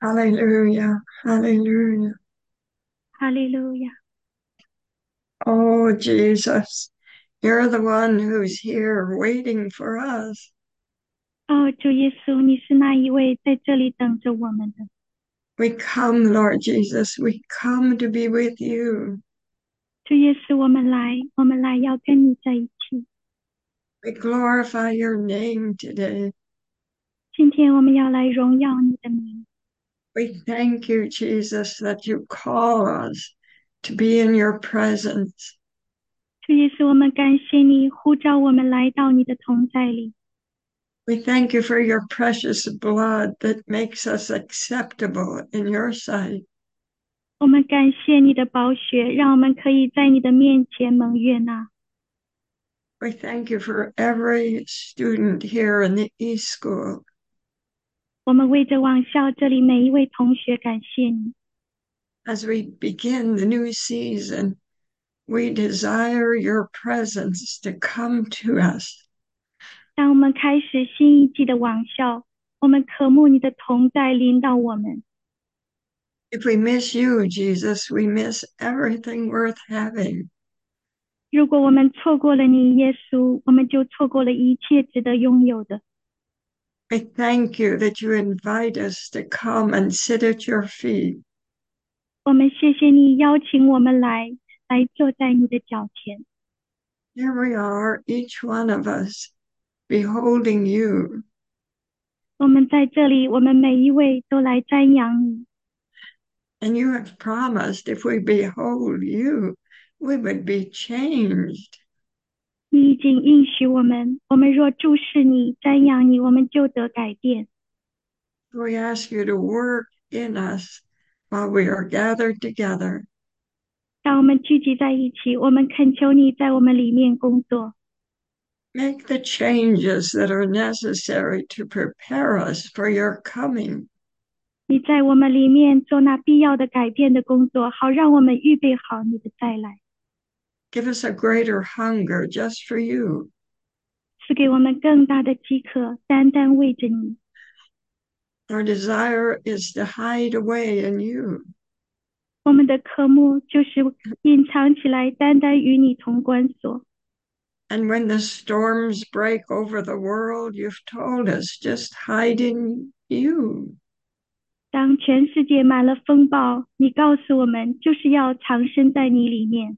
Hallelujah. Hallelujah. 哈利路亚！ Oh, Jesus, you're the one who's here waiting for us. 哦，主耶稣，你是那一位在这里等着我们的。 We come, Lord Jesus. We come to be with you. 主耶稣，我们来，我们来要跟你在一起。 We glorify your name today. 今天我们要来荣耀你的名。 We thank you, Jesus, that you call us to be in your presence. 主耶稣，我们感谢你呼召我们来到你的同在里。 We thank you for your precious blood that makes us acceptable in your sight. 我们感谢你的宝血，让我们可以在你的面前蒙悦纳。 We thank you for every student here in the East School. 我们为着往校这里每一位同学感谢你。 As we begin the new season, we desire your presence to come to us. 当我们开始新一季的往校，我们渴慕你的同在临到我们。 If we miss you, Jesus, we miss everything worth having. 如果我们错过了你，耶稣，我们就错过了一切值得拥有的。 I thank you that you invite us to come and sit at your feet. 我们谢谢你邀请我们来坐在你的脚前。 Here we are, each one of us, beholding you. 我们在这里，我们每一位都来瞻仰你。 And you have promised if we behold you, we would be changed. 你已经应许我们，我们若注视你、瞻仰你，我们就得改变。 We ask you to work in us while we are gathered together. 当我们聚集在一起，我们恳求你在我们里面工作。 Make the changes that are necessary to prepare us for your coming. 你在我们里面做那必要的改变的工作，好让我们预备好你的再来。 Give us a greater hunger just for you. 赐给我们更大的饥渴，单单为着你。 Our desire is to hide away in you. 我们的科目就是隐藏起来，单单与你同关锁。 And when the storms break over the world, you've told us just hide in you. 当全世界满了风暴，你告诉我们，就是要藏身在你里面。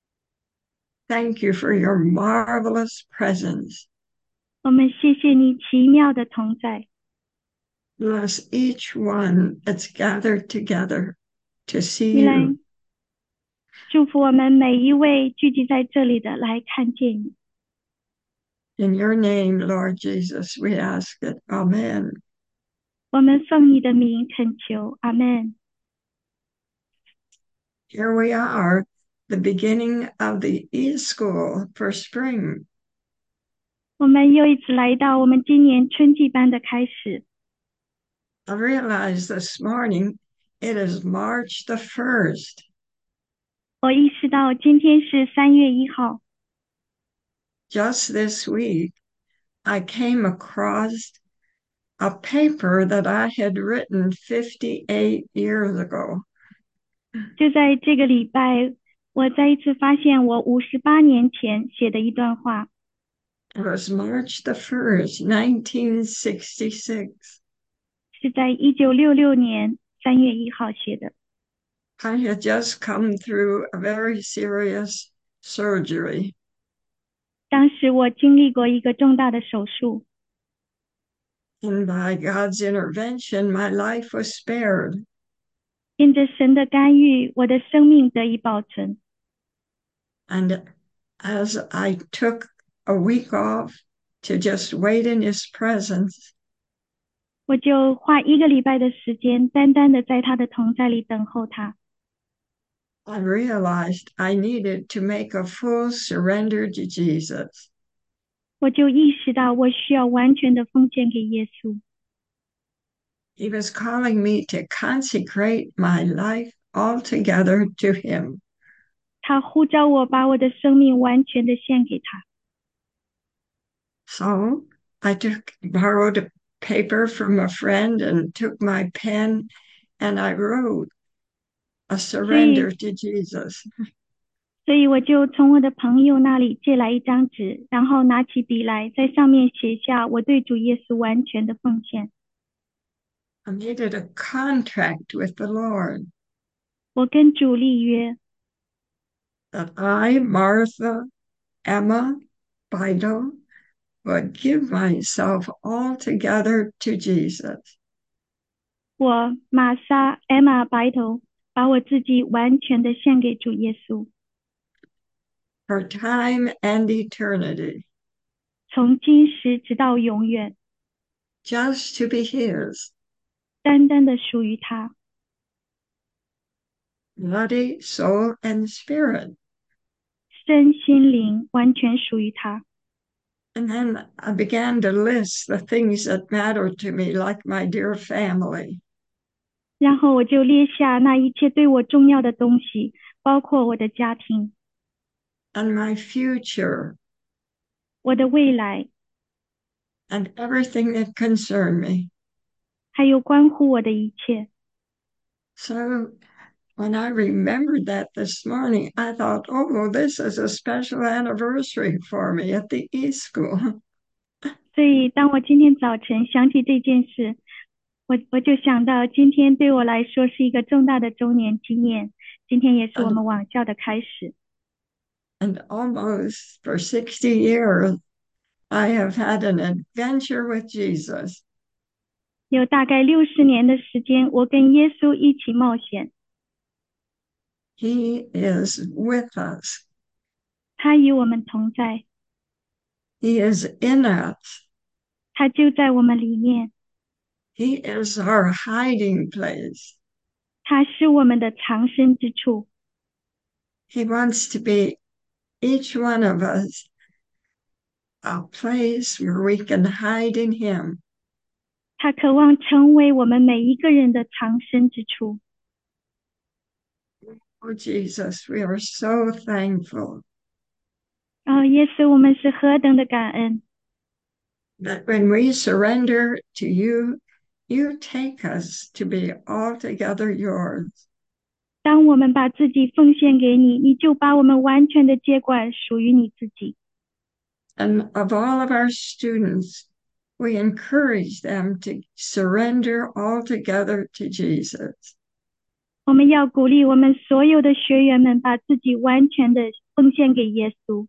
Thank you for your marvelous presence. 我们谢谢你奇妙的同在。 Bless each one that's gathered together to see 你来 you. 祝福我们每一位聚集在这里的，来看见你。 In your name, Lord Jesus, we ask it. Amen. 我们奉你的名恳求，阿门。 Here we are, the beginning of the e-school for spring. 我们又一次来到我们今年春季班的开始。 I realized this morning it is March the 1st. 我意识到今天是3月1号。 Just this week, I came across a paper that I had written 58 years ago. 就在这个礼拜，我再一次发现我58年前写的一段话， It was March the 1st, 1966. 是在1966年3月1号写的。 I had just come through a very serious surgery. 当时我经历过一个重大的手术， And by God's intervention, my life was spared. 因着神的干预，我的生命得以保存。 And as I took a week off to just wait in his presence, 我就花1个礼拜的时间，单单的在他的同在里等候他。 I realized I needed to make a full surrender to Jesus. 我就意识到我需要完全的奉献给耶稣。 He was calling me to consecrate my life altogether to him. 他呼召我把我的生命完全的献给他。 So I borrowed a paper from a friend and took my pen and I wrote a 所以 surrender to Jesus. 所以我就从我的朋友那里借来一张纸，然后拿起笔来，在上面写下我对主耶稣完全的奉献。 I made it a contract with the Lord 我跟主立约， that I, Martha, Emma, Bido, would give myself altogether to Jesus. 我玛莎、艾玛、白头，把我自己完全的献给主耶稣， For time and eternity, 从今时直到永远， just to be His, 单单的属于他， body, soul, and spirit. 身心灵完全属于他。 And then I began to list the things that mattered to me, like my dear family, 然后我就列下那一切对我重要的东西，包括我的家庭、 and my future, 我的未来， and everything that concerned me. 还有关乎我的一切。 So when I remembered that this morning, I thought, oh, this is a special anniversary for me at the East School. 所以当我今天早晨想起这件事，我就想到今天对我来说是一个重大的周年纪念，今天也是我 And, 们网校的开始。 and almost for 60 years, I have had an adventure with Jesus. 有大概60年的时间，我跟耶稣一起冒险， He is with us. 他与我们同在， He is in us. 他就在我们里面， He is our hiding place. 他是我们的藏身之处。 He wants to be each one of us a place where we can hide in Him. 他渴望成为我们每一个人的藏身之处。 Oh, Jesus, we are so thankful 耶稣，我们是何等的感恩！ that when we surrender to you, you take us to be altogether yours. 当我们把自己奉献给你，你就把我们完全的接管，属于你自己。 And of all of our students, we encourage them to surrender altogether to Jesus. 我们要鼓励我们所有的学员们把自己完全的奉献给耶稣。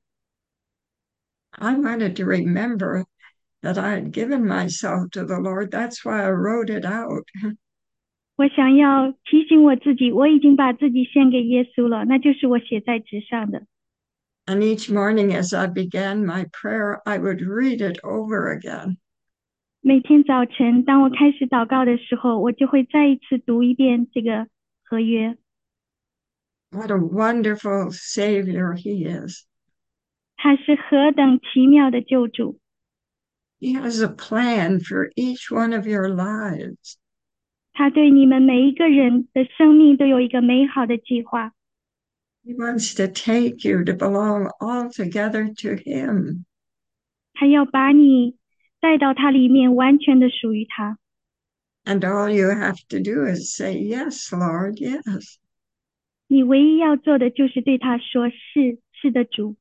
I wanted to remember that I had given myself to the Lord. That's why I wrote it out. 我想要提醒我自己，我已经把自己献给耶稣了，那就是我写在纸上的。 And each morning as I began my prayer, I would read it over again. 每天早晨，当我开始祷告的时候，我就会再一次读一遍这个合约。 What a wonderful Savior He is. 他是何等奇妙的救主， He has a plan for each one of your lives. 他对你们每一个人的生命都有一个美好的计划。 He wants to take you to belong altogether to Him. 他要把你带到他里面，完全的属于他。 And all you have to do is say, Yes, Lord, yes. 你唯一要做的就是对他说：是，是的，主，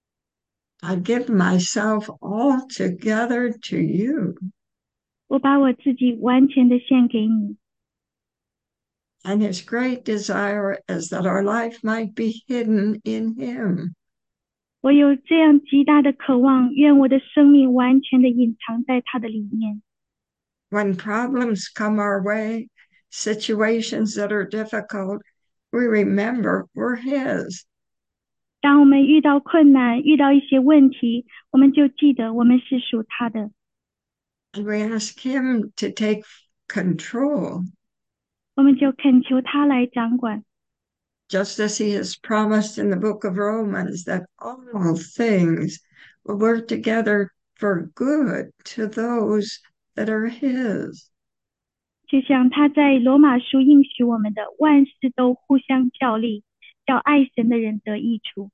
I give myself altogether to you. 我把我自己完全的献给你。 And His great desire is that our life might be hidden in Him. 我有这样极大的渴望，愿我的生命完全的隐藏在他的里面。 When problems come our way, situations that are difficult, we remember we're His. 当我们遇到困难，遇到一些问题，我们就记得我们是属他的， And we ask Him to take control, 我们就恳求他来掌管。 just as He has promised in the book of Romans that all things will work together for good to those that are His. 就像他在罗马书应许我们的，万事都互相效力，叫爱神的人得益处。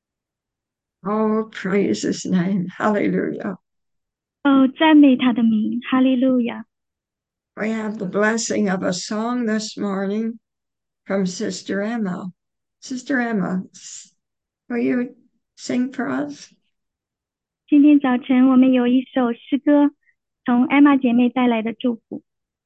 Oh, praise His name. Hallelujah. 赞美他的名，哈利路亚。 We have the blessing of a song this morning from Sister Emma. Sister Emma, will you sing for us? 今天早晨我们有一首诗歌，从艾玛姐妹带来的祝福。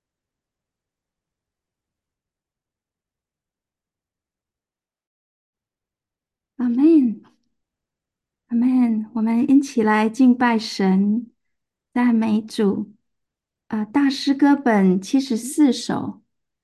阿门，阿门。我们一起来敬拜神，赞美主。大诗歌本74首，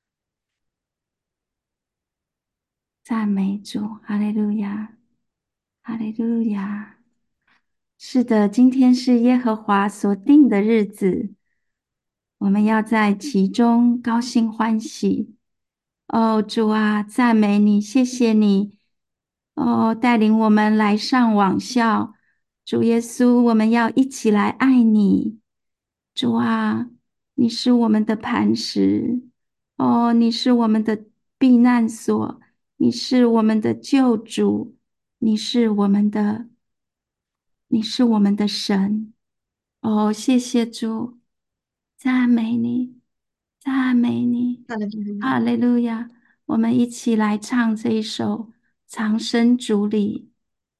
赞美主，哈利路亚，哈利路亚。是的，今天是耶和华所定的日子，我们要在其中高兴欢喜。哦，主啊，赞美你，谢谢你，哦，带领我们来上网校。主耶稣，我们要一起来爱你。主啊，你是我们的磐石，哦，你是我们的避难所，你是我们的救主，你是我们的，你是我们的神。哦，谢谢主，赞美你，赞美你，哈利路亚！我们一起来唱这一首《藏身主里》，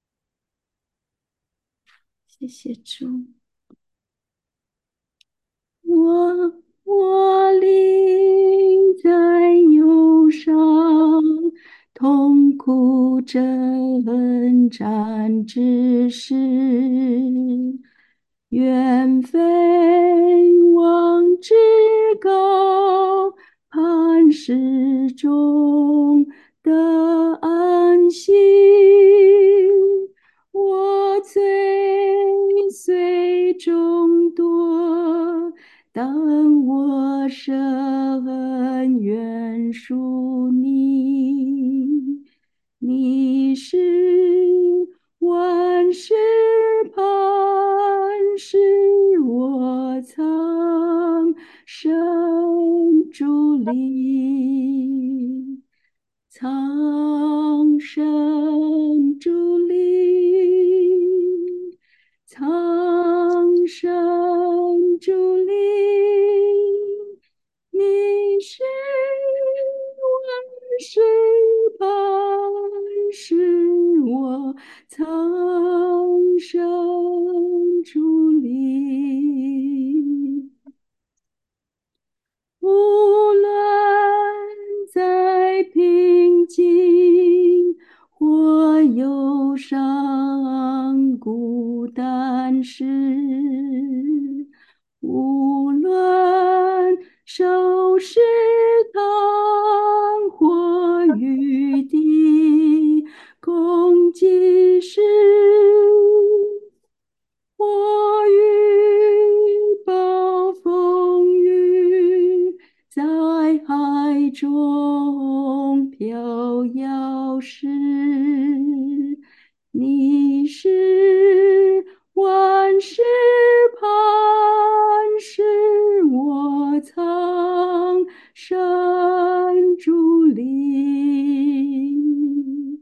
谢谢主。我灵在忧伤，痛苦征战之时，远飞往至高磐石中的安息。我追随众多，当我深愿属你，你是万事磐石，我藏身主里。藏身主里，藏身主里，你是万事磐石，我藏身主里。无论在平静或忧伤、孤单时，无论受试探或雨滴攻击时，我遇暴风雨，在海中飘摇时，你是万事磐石，我藏身主里。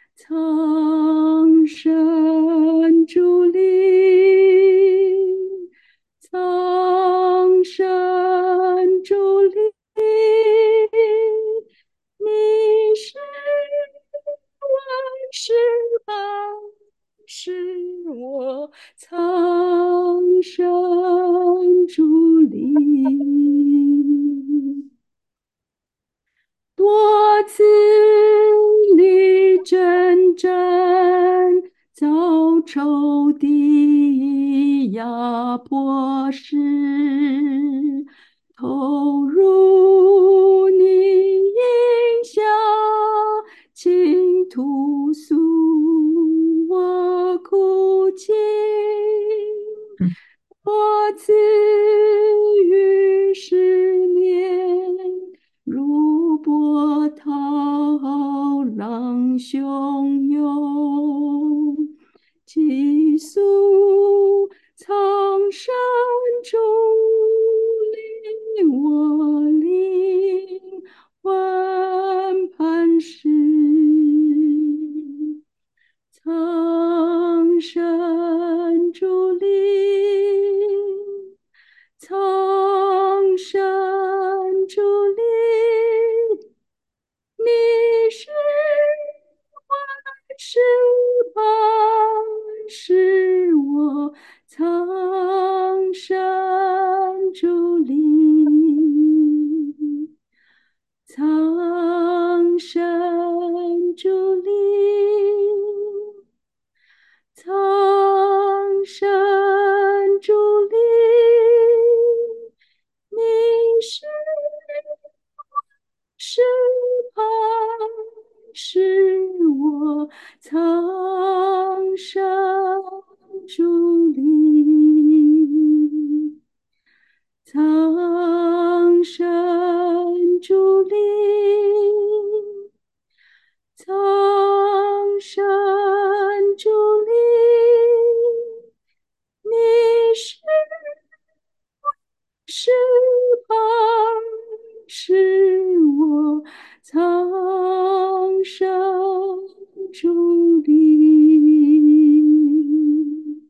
藏身主里，藏身主里，你是万事磐石，我藏身主里。多次历征战，遭仇敌压迫时，投入你荫下，倾吐诉我苦情。多次与失恋，如波涛浪汹涌，寄宿苍山中离我灵魂磐石。藏身主里，藏身神主里，苍生主里，你是是磐石，我苍生主里，苍生主里，苍生主里，你是磐石，我苍生主里。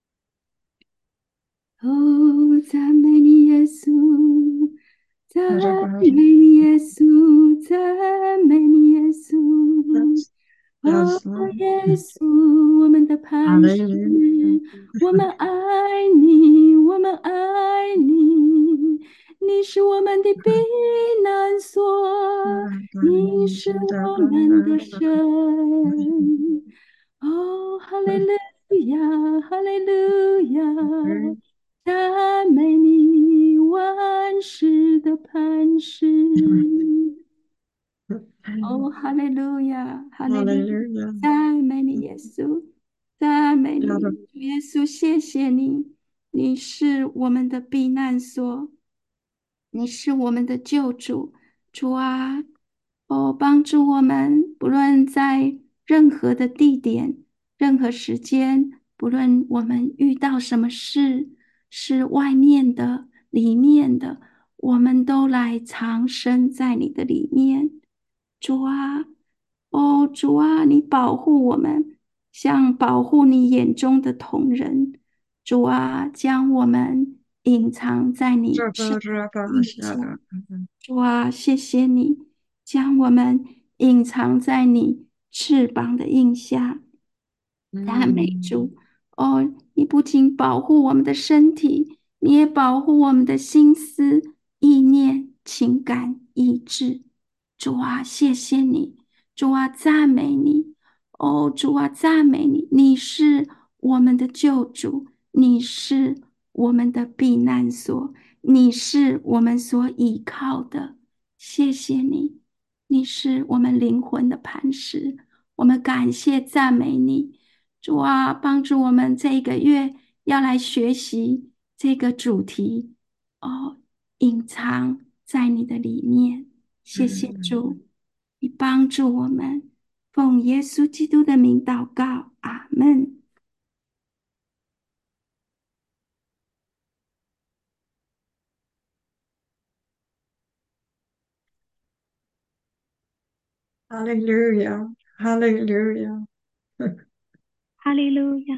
哦，赞美你，耶稣！赞美你，耶稣！赞美你，耶稣！哦， Yes, Lord. 耶稣，我们的磐石， Hallelujah. 我们爱你，我们爱你，你是我们的避难所，你是我们的神。哦，哈利路亚，哈利路亚，赞美你万世的磐石。哦，哈利路亚，哈利路亚， Hallelujah. 赞美你，耶稣，赞美你，主耶稣，谢谢你，你是我们的避难所，你是我们的救主，主啊，哦，帮助我们，不论在任何的地点、任何时间，不论我们遇到什么事，是外面的、里面的，我们都来藏身在你的里面。主啊，哦，主啊，你保护我们，像保护你眼中的瞳人。主啊，将我们隐藏在你翅膀印下。主啊，谢谢你将我们隐藏在你翅膀的印下。赞美主哦！你不仅保护我们的身体，你也保护我们的心思、意念、情感、意志。主啊，谢谢你！主啊，赞美你！哦，主啊，赞美你！你是我们的救主，你是我们的避难所，你是我们所依靠的。谢谢你，你是我们灵魂的磐石。我们感谢赞美你。主啊，帮助我们这一个月要来学习这个主题哦，隐藏在你的里面。谢谢主，你帮助我们，奉耶稣基督的名祷告，阿门。 Hallelujah. Hallelujah. 哈利路亚，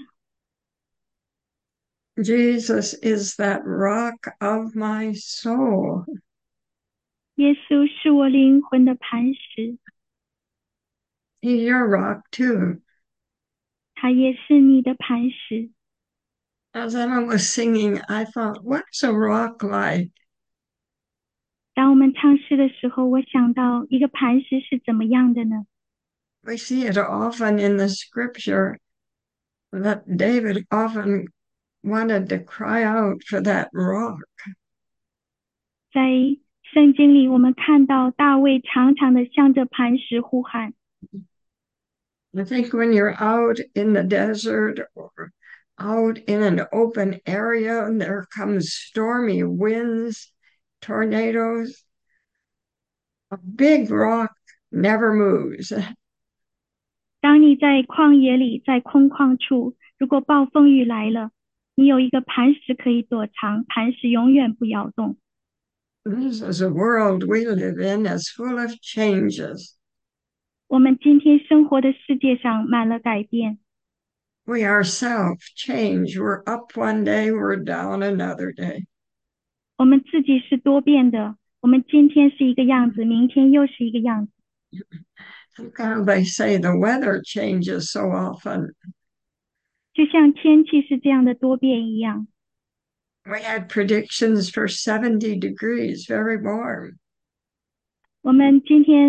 Jesus is that rock of my soul. 耶稣是我灵魂的磐石， He's your rock too. 他也是你的磐石。 As Emma was singing, I thought, what's a rock like? 当我们唱诗的时候，我想到一个磐石是怎么样的呢？ We see it often in the scripture that David often wanted to cry out for that rock. 在圣经里，我们看到大卫常常的向着磐石呼喊。 I think when you're out in the desert or out in an open area and there comes stormy winds, tornadoes, a big rock never moves. 当你在旷野里，在空旷处，如果暴风雨来了，你有一个磐石可以躲藏，磐石永远不摇动。 This is a world we live in that's full of changes. 我们今天生活的世界上满了改变， We ourselves change. We're up one day, we're down another day. 我们自己是多变的，我们今天是一个样子，明天又是一个样子。 How they say the weather changes so often. 就像天气是这样的多变一样。 We had predictions for 70 degrees, very warm. 我们今天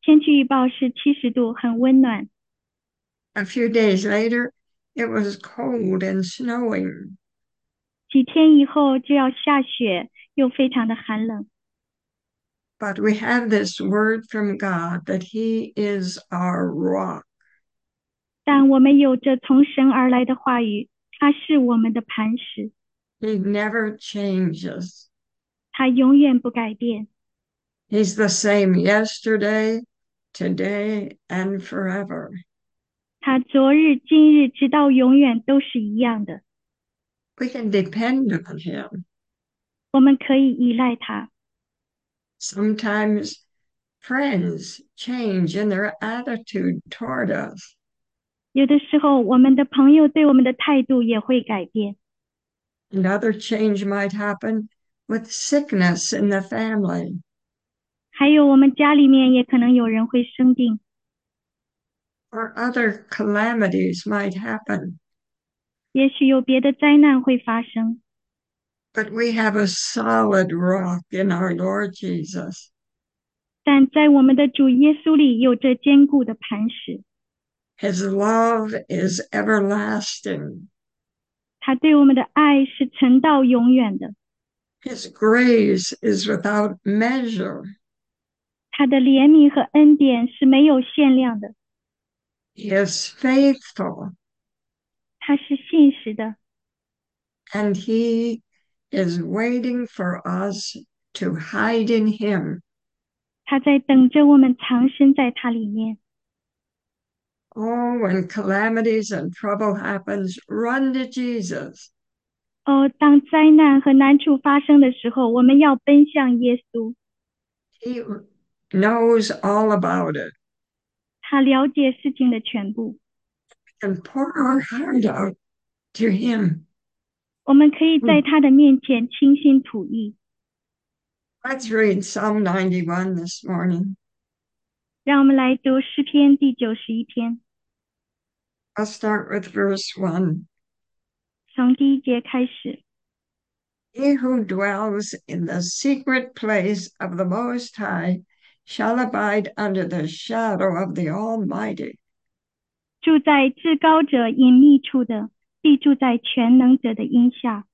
天气预报是70度，很温暖。 A few days later, it was cold and snowing. 几天以后就要下雪，又非常的寒冷。 But we have this word from God that He is our rock. 但我们有着从神而来的话语，它是我们的磐石， He never changes. 它永远不改变。 He's the same yesterday, today, and forever. 它昨日、今日，直到永远都是一样的。 We can depend on Him. 我们可以依赖它。 Sometimes friends change in their attitude toward us. 有的时候，我们的朋友对我们的态度也会改变。 Another change might happen with sickness in the family. 还有，我们家里面也可能有人会生病， Or other calamities might happen. 也许有别的灾难会发生。 But we have a solid rock in our Lord Jesus. 但在我们的主耶稣里有着坚固的磐石， His love is everlasting. 他对我们的爱是存到永远的， His grace is without measure. 他的怜悯和恩典是没有限量的， He is faithful, 他是信实的， and He is waiting for us to hide in Him. 他在等着我们藏身在他里面。 Oh, when calamities and trouble happens, run to Jesus. 哦，当灾难和难处发生的时候，我们要奔向耶稣， He knows all about it 他了解事情的全部。 and pour our heart out to Him. 我们可以在他的面前倾心吐意。 Let's read Psalm 91 this morning. 让我们来读诗篇第91篇， I'll start with verse 1. 从第1节开始。 He who dwells in the secret place of the Most High shall abide under the shadow of the Almighty. 住在至高者隐秘处的，必住在全能者的荫下。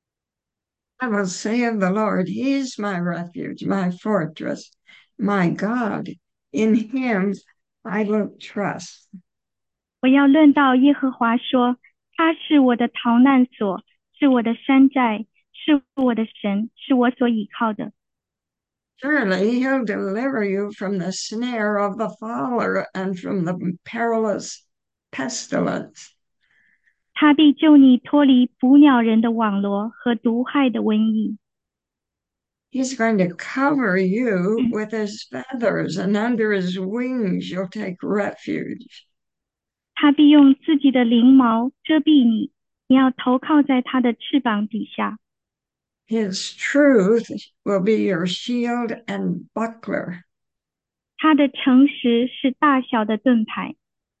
I will say of the Lord, He is my refuge, my fortress, my God. In Him I will trust. 我要论到耶和华说，他是我的逃难所，是我的山寨，是我的神，是我所倚靠的。 Surely He'll deliver you from the snare of the fowler and from the perilous pestilence. 他必救你脱离捕鸟人的网罗和毒害的瘟疫。 He's going to cover you with His feathers, and under His wings you'll take refuge. 他必用自己的翎毛遮蔽你，你要投靠在他的翅膀底下。 His truth will be your shield and buckler. 他的诚实是大小的盾牌。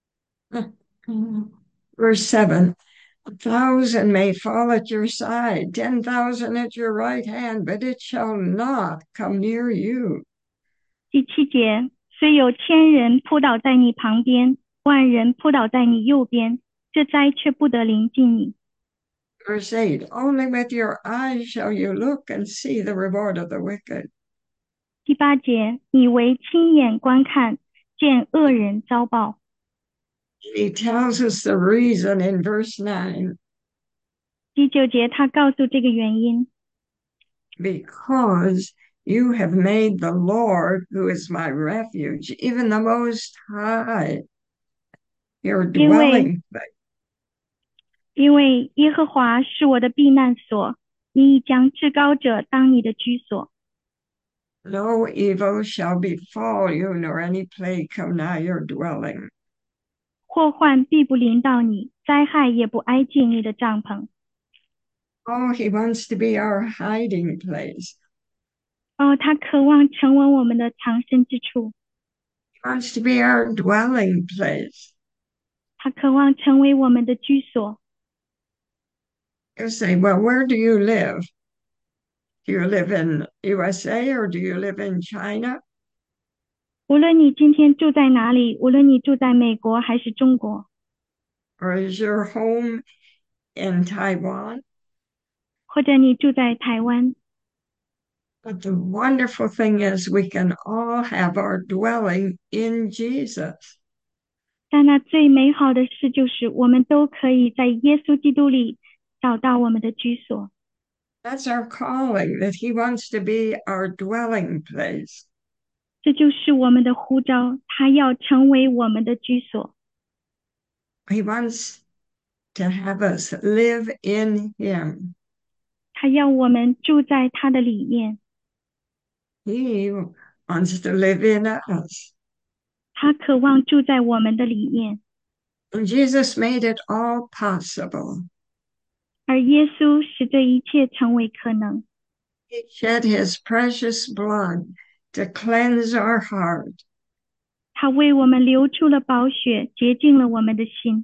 Verse 7. 1,000 may fall at your side, 10,000 at your right hand, but it shall not come near you. 第7节，虽有1000人扑倒在你旁边，万人扑倒在你右边，这灾却不得临近你。 Verse 8. Only with your eyes shall you look and see the reward of the wicked. 第8节，你为亲眼观看，见恶人遭报。 He tells us the reason in verse 9. 第9节，他告诉这个原因， Because you have made the Lord, who is my refuge, even the Most High, your dwelling place. 因为耶和华是我的避难所，你已将至高者当你的居所。 No evil shall befall you, nor any plague come nigh your dwelling. 祸患必不临到你，灾害也不挨近你的帐篷。 Oh, He wants to be our hiding place. 哦，他渴望成为我们的藏身之处， He wants to be our dwelling place. 他渴望成为我们的居所。 You say, well, where do you live? Do you live in USA or do you live in China? 无论你今天住在哪里，无论你住在美国还是中国， or is your home in Taiwan? 或者你住在台湾， But the wonderful thing is we can all have our dwelling in Jesus. 但那最美好的事就是我们都可以在耶稣基督里找到我们的居所。 That's our calling, that He wants to be our dwelling place. 这就是我们的呼召，他要成为我们的居所， He wants to have us live in Him. 他要我们住在他的里面， He wants to live in us. 他渴望住在我们的里面。 And Jesus made it all possible. 而耶稣使这一切成为可能， He shed His precious blood to cleanse our heart. 他为我们流出了宝血，洁净了我们的心。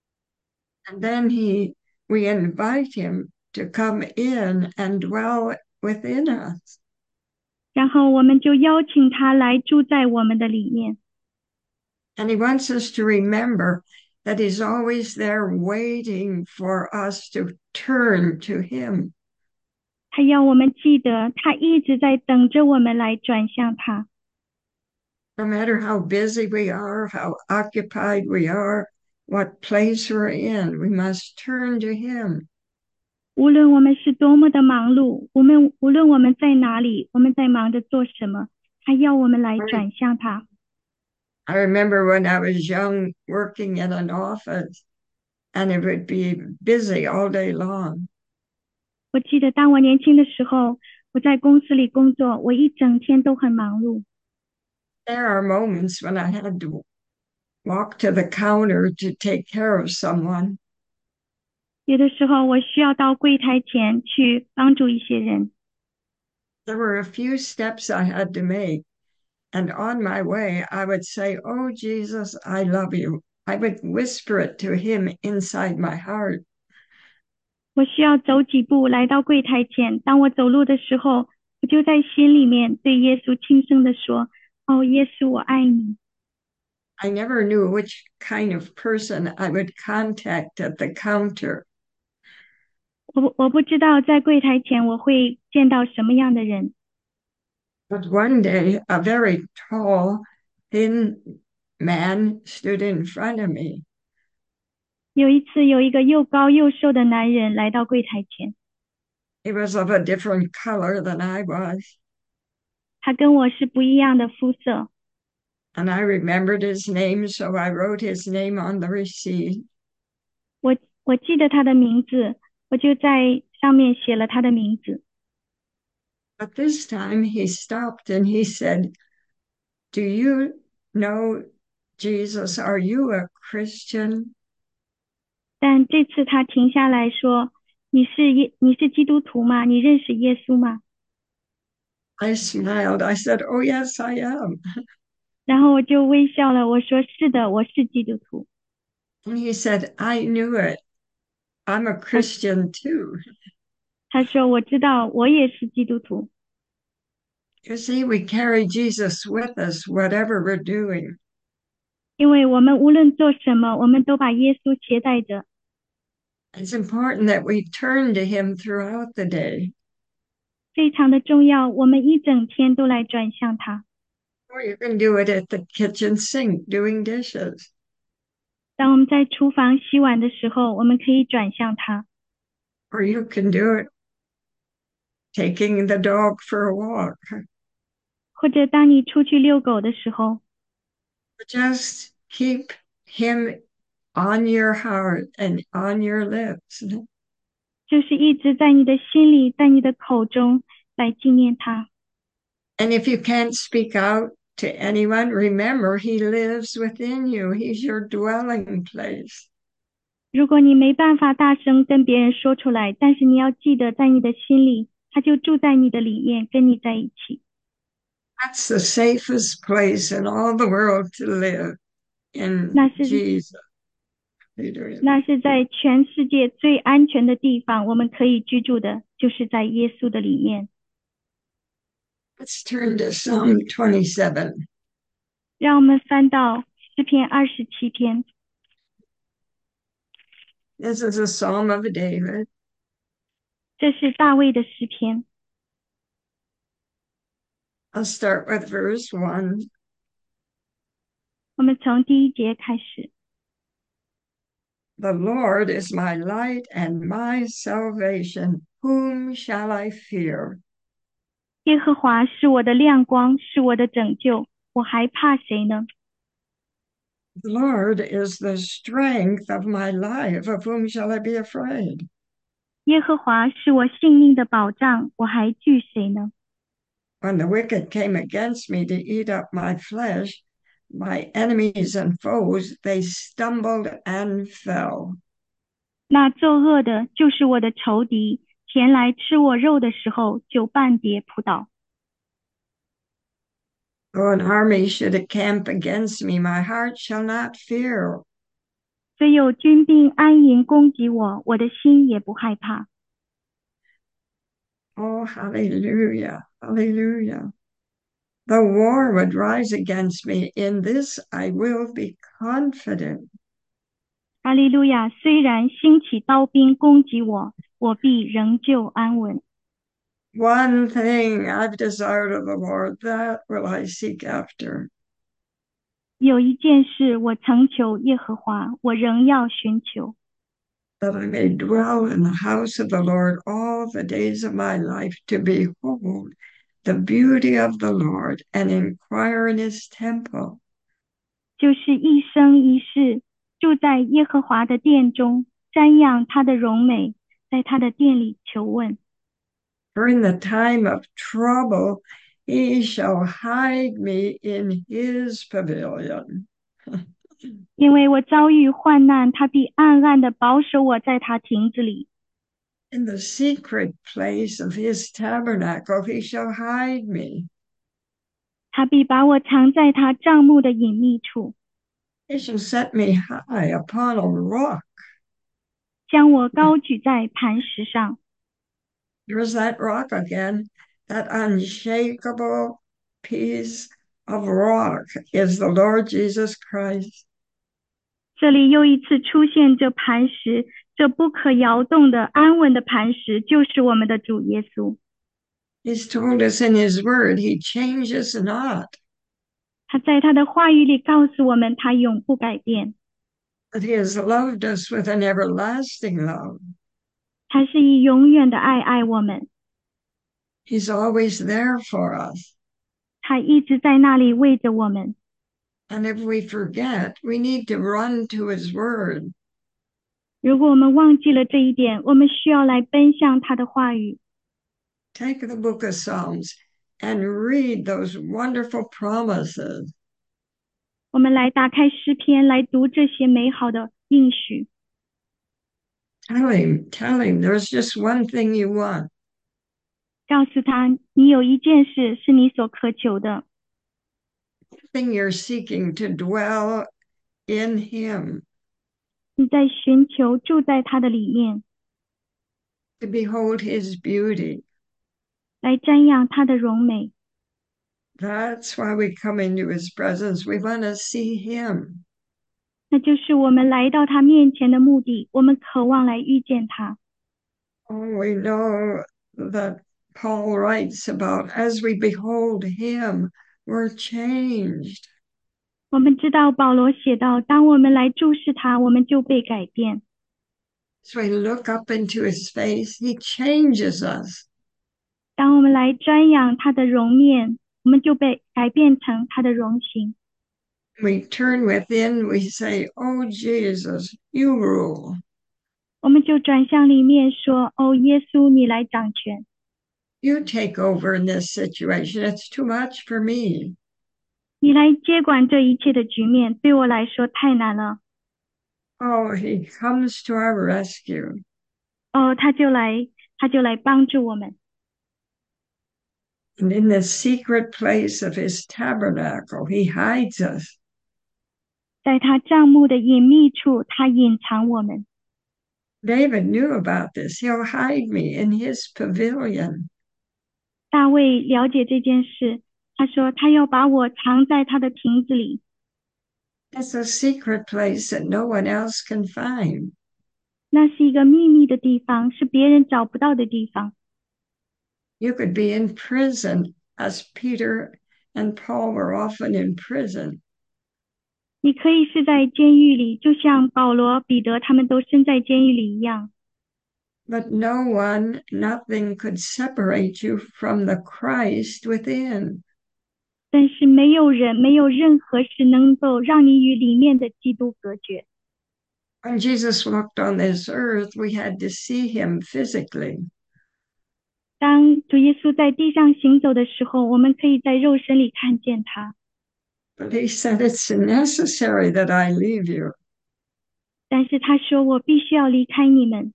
And then we invite Him to come in and dwell within us. 然后我们就邀请他来住在我们的里面， And He wants us to remember that He's always there waiting for us to turn to Him. 他要我们记得，他一直在等着我们来转向他。 No matter how busy we are, how occupied we are, what place we're in, we must turn to Him. 无论我们是多么的忙碌，无论我们在哪里，我们在忙着做什么，他要我们来转向他。 I remember when I was young working in an office and it would be busy all day long. 我记得当我年轻的时候，我在公司里工作，我一整天都很忙碌。 There are moments when I had to walk to the counter to take care of someone. 有的时候我需要到柜台前去帮助一些人， There were a few steps I had to make. And on my way, I would say, "Oh, Jesus, I love you." I would whisper it to Him inside my heart. 我需要走几步来到柜台前。当我走路的时候，我就在心里面对耶稣轻声地说：“哦，耶稣，我爱你。” I never knew which kind of person I would contact at the counter. 我不知道在柜台前我会见到什么样的人， But one day, a very tall, thin man stood in front of me. 有一次，有一个又高又瘦的男人来到柜台前， He was of a different color than I was. 他跟我是不一样的肤色， And I remembered his name, so I wrote his name on the receipt. 我记得他的名字，我就在上面写了他的名字。 But this time he stopped and he said, "Do you know Jesus? Are you a Christian?" 但这次他停下来说：你是基督徒吗？你认识耶稣吗？” I smiled. I said, "Oh, yes, I am." 然后我就微笑了，我说：“是的，我是基督徒。” And he said, "I knew it. I'm a Christian too." 他说：“我知道，我也是基督徒。” You see, we carry Jesus with us, whatever we're doing. 因为我们无论做什么，我们都把耶稣携带着。 It's important that we turn to him throughout the day. 非常的重要，我们一整天都来转向他。 Or you can do it at the kitchen sink doing dishes. 当我们在厨房洗碗的时候，我们可以转向他； Or you can do it taking the dog for a walk. 或者当你出去遛狗的时候， Just keep him on your heart and on your lips. 就是一直在你的心里，在你的口中来纪念他。 And if you can't speak out to anyone, remember he lives within you. He's your dwelling place. 如果你没办法大声跟别人说出来，但是你要记得，在你的心里，他就住在你的里面，跟你在一起。 That's the safest place in all the world to live, in 那是 Jesus. 那是在全世界最安全的地方，我们可以居住的，就是在耶稣的里面。 Let's turn to Psalm 27. 让我们翻到诗篇27篇， This is a Psalm of David. 这是大卫的诗篇。 I'll start with verse 1. 我们从第1节开始。 The Lord is my light and my salvation. Whom shall I fear? 耶和华是我的亮光，是我的拯救，我还怕谁呢？ The Lord is the strength of my life. Of whom shall I be afraid? 耶和华是我性命的保障，我还惧谁呢？ When the wicked came against me to eat up my flesh, my enemies and foes, they stumbled and fell. 那作恶的就是我的仇敌，前来吃我肉的时候，就半跌扑倒。 Though an army should encamp against me, my heart shall not fear. 虽有军兵安营攻击我，我的心也不害怕。 Oh, hallelujah, hallelujah. The war would rise against me. In this I will be confident. 哈利路亚！虽然兴起刀兵攻击我，我必仍旧安稳。 One thing I've desired of the Lord, that will I seek after. 有一件事我曾求耶和华，我仍要寻求， That I may dwell in the house of the Lord all the days of my life, to behold the beauty of the Lord and inquire in his temple. 就是一生一世住在耶和华的殿中，瞻仰他的荣美，在他的殿里求问。 For in the time of trouble, he shall hide me in his pavilion. 因为我遭遇患难，他必暗暗地保守我在他亭子里。 In the secret place of his tabernacle, he shall hide me. 他必把我藏在他帐幕的隐秘处， He shall set me high upon a rock. 将我高举在磐石上。 There's that rock again. That unshakable piece of rock is the Lord Jesus Christ. 这里又一次出现这磐石，这不可摇动的安稳的磐石，就是我们的主耶稣。 He's told us in his word, he changes not, 他在他的话语里告诉我们，他永不改变， that he has loved us with an everlasting love. 他是以永远的爱爱我们， He's always there for us. 他一直在那里为着我们。 And if we forget, we need to run to his word. 如果我们忘记了这一点，我们需要来奔向他的话语。 Take the book of Psalms and read those wonderful promises. 我们来打开诗篇，来读这些美好的应许。 Tell him there's just one thing you want. 告诉他，你有一件事是你所渴求的， Thing you're seeking to dwell in him, 你在寻求住在他的里面， to behold his beauty. 来瞻仰他的荣美。 That's why we come into his presence. We want to see him. 那就是我们来到他面前的目的，我们渴望来遇见他。 Oh, we know that Paul writes about as we behold him, we're changed. 我们知道保罗写道，当我们来注视他，我们就被改变。 As we look up into his face, he changes us. 当我们来瞻仰他的容面，我们就被改变成他的容形。 We turn within, we say, Oh, Jesus, you rule. 我们就转向里面说：“哦，耶稣，你来掌权， You take over in this situation. It's too much for me. 你来接管这一切的局面，对我来说太难了。” Oh, he comes to our rescue. 哦，他就来帮助我们。 And in the secret place of his tabernacle, he hides us. 在他帐幕的隐秘处，他隐藏我们。 David knew about this. He'll hide me in his pavilion. 大卫了解这件事， 他说他要把我藏在他的亭子里， It's a secret place that no one else can find. 那是一个秘密的地方，是别人找不到的地方。 You could be in prison, as Peter and Paul were often in prison. 你可以是在监狱里，就像保罗、彼得他们都身在监狱里一样。 But no one, nothing could separate you from the Christ within. 但是没有人，没有任何事能够让你与里面的基督隔绝。 When Jesus walked on this earth, we had to see him physically. 当主耶稣在地上行走的时候，我们可以在肉身里看见他。 But he said, it's necessary that I leave you. 但是他说我必须要离开你们，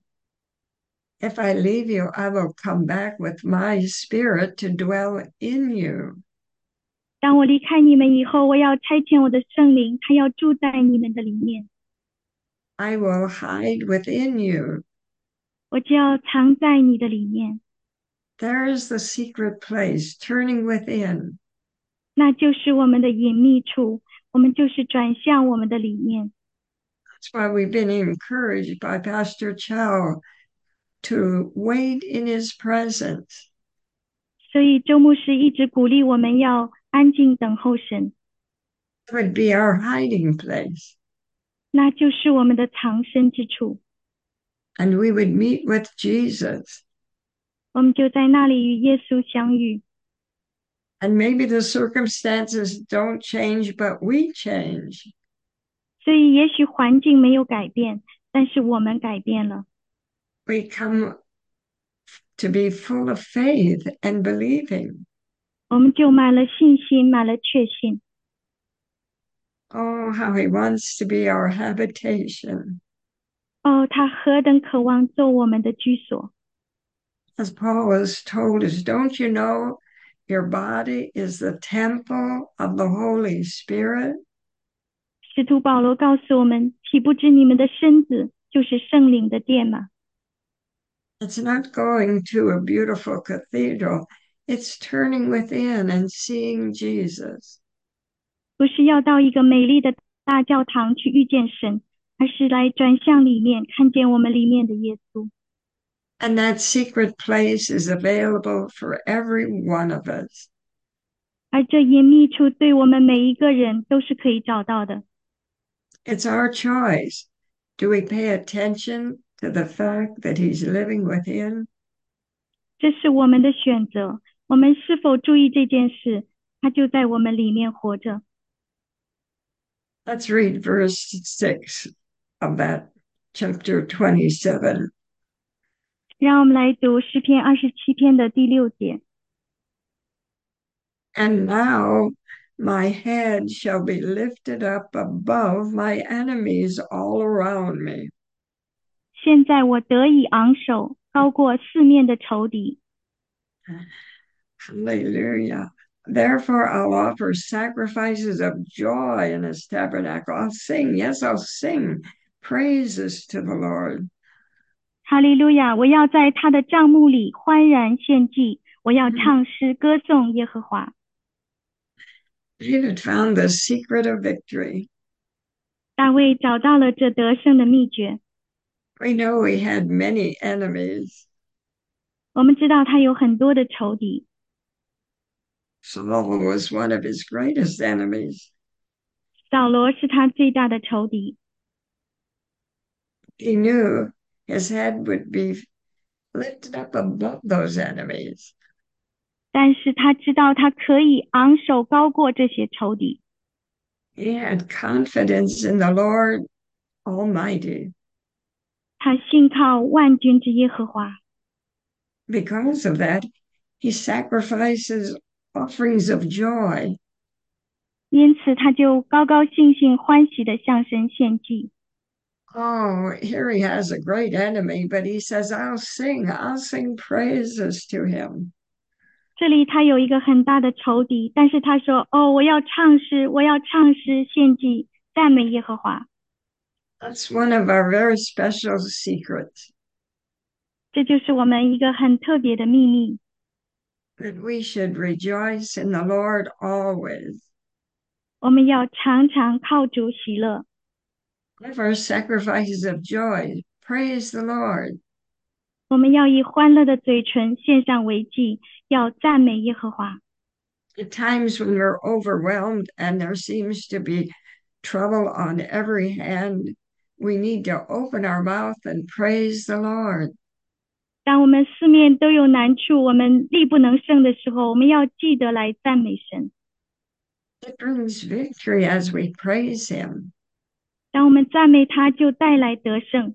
If I leave you, I will come back with my spirit to dwell in you. 当我离开你们以后，我要差遣我的圣灵，他要住在你们的里面， I will hide within you. 我就要藏在你的里面。 There is the secret place, turning within. 那就是我们的隐秘处，我们就是转向我们的里面。 That's why we've been encouraged by Pastor Chow to wait in his presence. 所以周牧师一直鼓励我们要安静等候神， It would be our hiding place. 那就是我们的藏身之处。 And we would meet with Jesus. 我们就在那里与耶稣相遇。 And maybe the circumstances don't change, but we change. 所以也许环境没有改变，但是我们改变了。 We come to be full of faith and believing. 我们就满了信心，满了确信。 Oh, how he wants to be our habitation. 哦，他何等渴望做我们的居所。 As Paul has told us, don't you know your body is the temple of the Holy Spirit? 使徒保罗告诉我们，岂不知你们的身子就是圣灵的殿吗？ It's not going to a beautiful cathedral. It's turning within and seeing Jesus. 不是要到一个美丽的大教堂去遇见神，而是来转向里面，看见我们里面的耶稣。 And that secret place is available for every one of us. 而这隐秘处对我们每一个人都是可以找到的。 It's our choice. Do we pay attention to the fact that he's living within? 这是我们的选择，我们是否注意这件事，他就在我们里面活着。 Let's read verse 6 of that chapter 27. 让我们来读诗篇27篇的第6节。 And now my head shall be lifted up above my enemies all around me. 现在我得以昂首，高过四面的仇敌。 Hallelujah. Therefore, I'll offer sacrifices of joy in his tabernacle. I'll sing, yes, I'll sing praises to the Lord. 哈利路亚！我要在他的帐幕里欢然献祭，我要唱诗歌颂耶和华。 David found the secret of victory. 大卫找到了这得胜的秘诀。 We know he had many enemies. 我们知道他有很多的仇敌， Saul was one of his greatest enemies. 扫罗是他最大的仇敌。 He knew his head would be lifted up above those enemies. 但是他知道他可以昂首高过这些仇敌。 He had confidence in the Lord Almighty. 他信靠万军之耶和华。 Because of that, he sacrifices offerings of joy. 因此他就高高兴兴欢喜地向神献祭。 Oh, here he has a great enemy, but he says, I'll sing praises to him. 这里他有一个很大的仇敌，但是他说：“哦，我要唱诗，我要唱诗献祭，赞美耶和华。” That's one of our very special secrets. 这就是我们一个很特别的秘密。 that we should rejoice in the Lord always. 我们要常常靠主喜乐， Offer sacrifices of joy. Praise the Lord. 我们要以欢乐的嘴唇献上为祭，要赞美耶和华。 At times when we're overwhelmed and there seems to be trouble on every hand, we need to open our mouth and praise the Lord. 当我们四面都有难处，我们力不能胜的时候，我们要记得来赞美神。 It brings victory as we praise Him. 当我们赞美他，就带来得胜。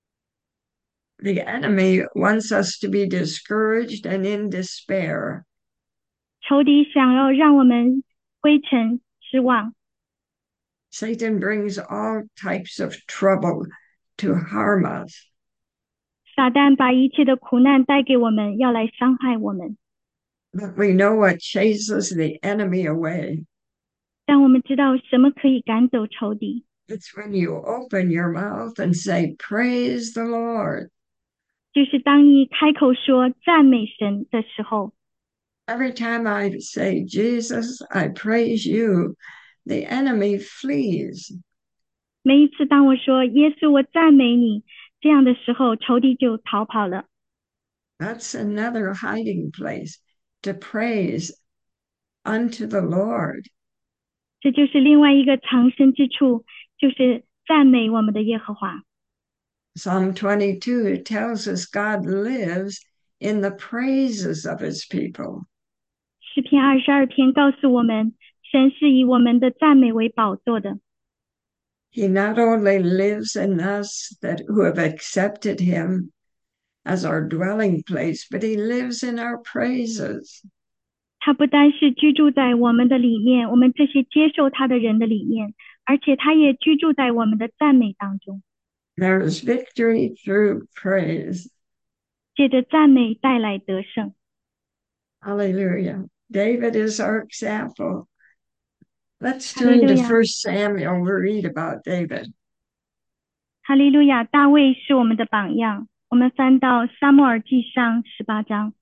The enemy wants us to be discouraged and in despair. 仇敌想要让我们灰尘失望， Satan brings all types of trouble to harm us. 撒旦把一切的苦难带给我们，要来伤害我们。 But we know what chases the enemy away. 但我们知道什么可以赶走仇敌， It's when you open your mouth and say, Praise the Lord. 就是当你开口说赞美神的时候。 Every time I say, Jesus, I praise you, the enemy flees. 每一次当我说耶稣我赞美你，这样的时候，仇敌就逃跑了。 That's another hiding place to praise unto the Lord. 这就是另外一个藏身之处，就是赞美我们的耶和华。 Psalm 22 tells us God lives in the praises of his people. 诗篇22篇告诉我们，神是以我们的赞美为宝座的。 He not only lives in us that who have accepted him as our dwelling place, but he lives in our praises. 他不单是居住在我们的里面，我们这些接受他的人的里面，而且他也居住在我们的赞美当中。 There is victory through praise. 借着赞美带来得胜。 Hallelujah. David is our example. Let's 哈利 turn 路 to 亚， 1 Samuel. We read about David. 哈利路亚！大卫是我们的榜样。我们翻到撒母耳记上18章，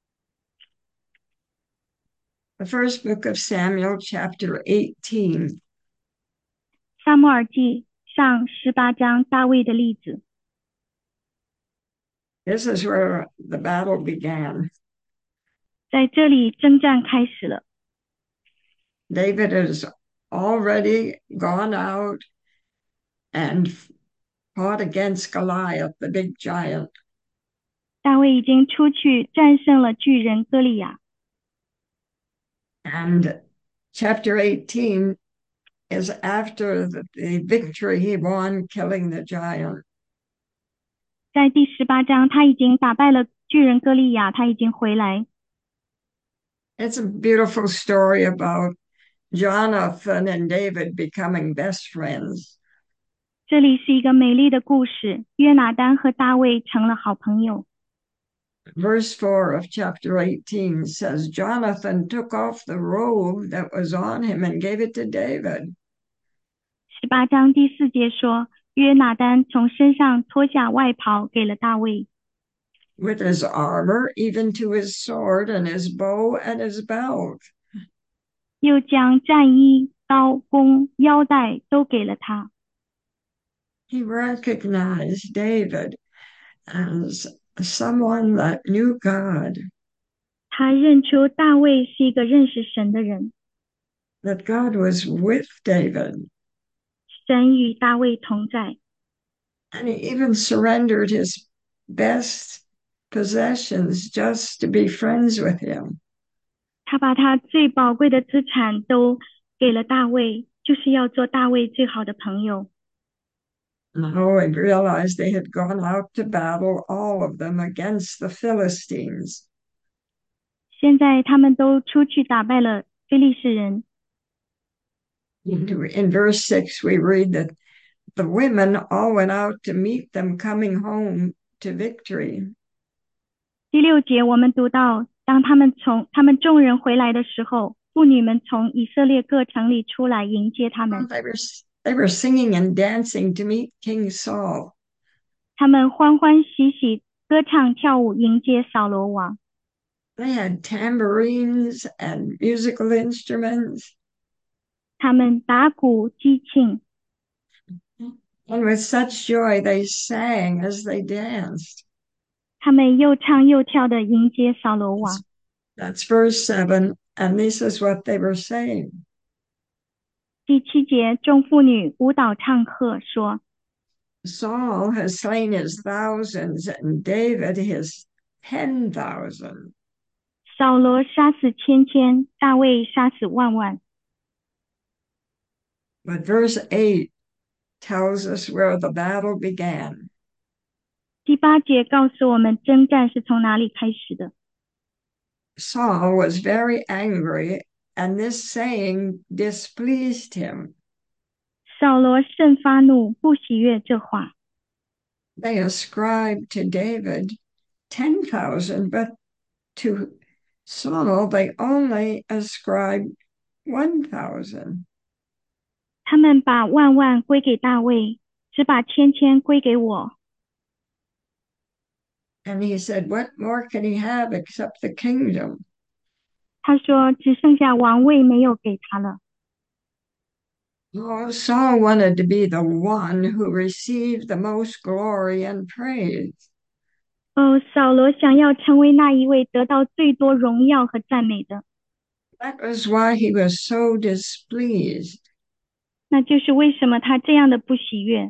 The first book of Samuel, chapter 18. 撒母耳记上18章大卫的例子。 This is where the battle began. 在这里征战开始了。 David has already gone out and fought against Goliath, the big giant. 大卫已经出去战胜了巨人歌利亚。 And chapter 18 is after the victory he won killing the giant. 在第18章，他已经打败了巨人歌利亚，他已经回来。 It's a beautiful story about Jonathan and David becoming best friends. 这里是一个美丽的故事，约拿单和大卫成了好朋友。 Verse 4 of chapter 18 says, Jonathan took off the robe that was on him and gave it to David. 18章第4节说，约拿单从身上脱下外袍给了大卫， With his armor, even to his sword and his bow and his belt. 又将战衣、刀弓、腰带都给了他。 He recognized David as someone that knew God, 他认出大卫是一个认识神的人， that God was with David. 神与大卫同在。 And he even surrendered his best possessions just to be friends with him. 他把他最宝贵的资产都给了大卫，就是要做大卫最好的朋友。 Now I realized they had gone out to battle, all of them, against the Philistines. 现在他们都出去打败了非利士人。 In verse 6, we read that the women all went out to meet them coming home to victory. 第6节我们读到，当他们众人回来的时候，妇女们从以色列各城里出来迎接他们， They were singing and dancing to meet King Saul. 他们欢欢喜喜歌唱跳舞迎接扫罗王。 They had tambourines and musical instruments. 他们打鼓击磬， And with such joy, they sang as they danced. 他们又唱又跳的迎接扫罗王。 That's verse 7. And this is what they were saying. 第7节，众妇女舞蹈唱和，说 Saul has slain his thousands and David his 10,000. 扫罗杀死千千，大卫杀死万万。 But verse 8 tells us where the battle began. 第8节告诉我们征战是从哪里开始的。 Saul was very angry, and this saying displeased him. 扫罗甚发怒，不喜悦这话。 They ascribed to David 10,000, but to Saul they only ascribed 1,000. 他们把万万归给大卫，只把千千归给我。 And he said, what more can he have except the kingdom? 他说只剩下王位没有给他了。 Oh, Saul wanted to be the one who received the most glory and praise. 扫罗想要成为那一位得到最多荣耀和赞美的， That was why he was so displeased. 那就是为什么他这样的不喜悦。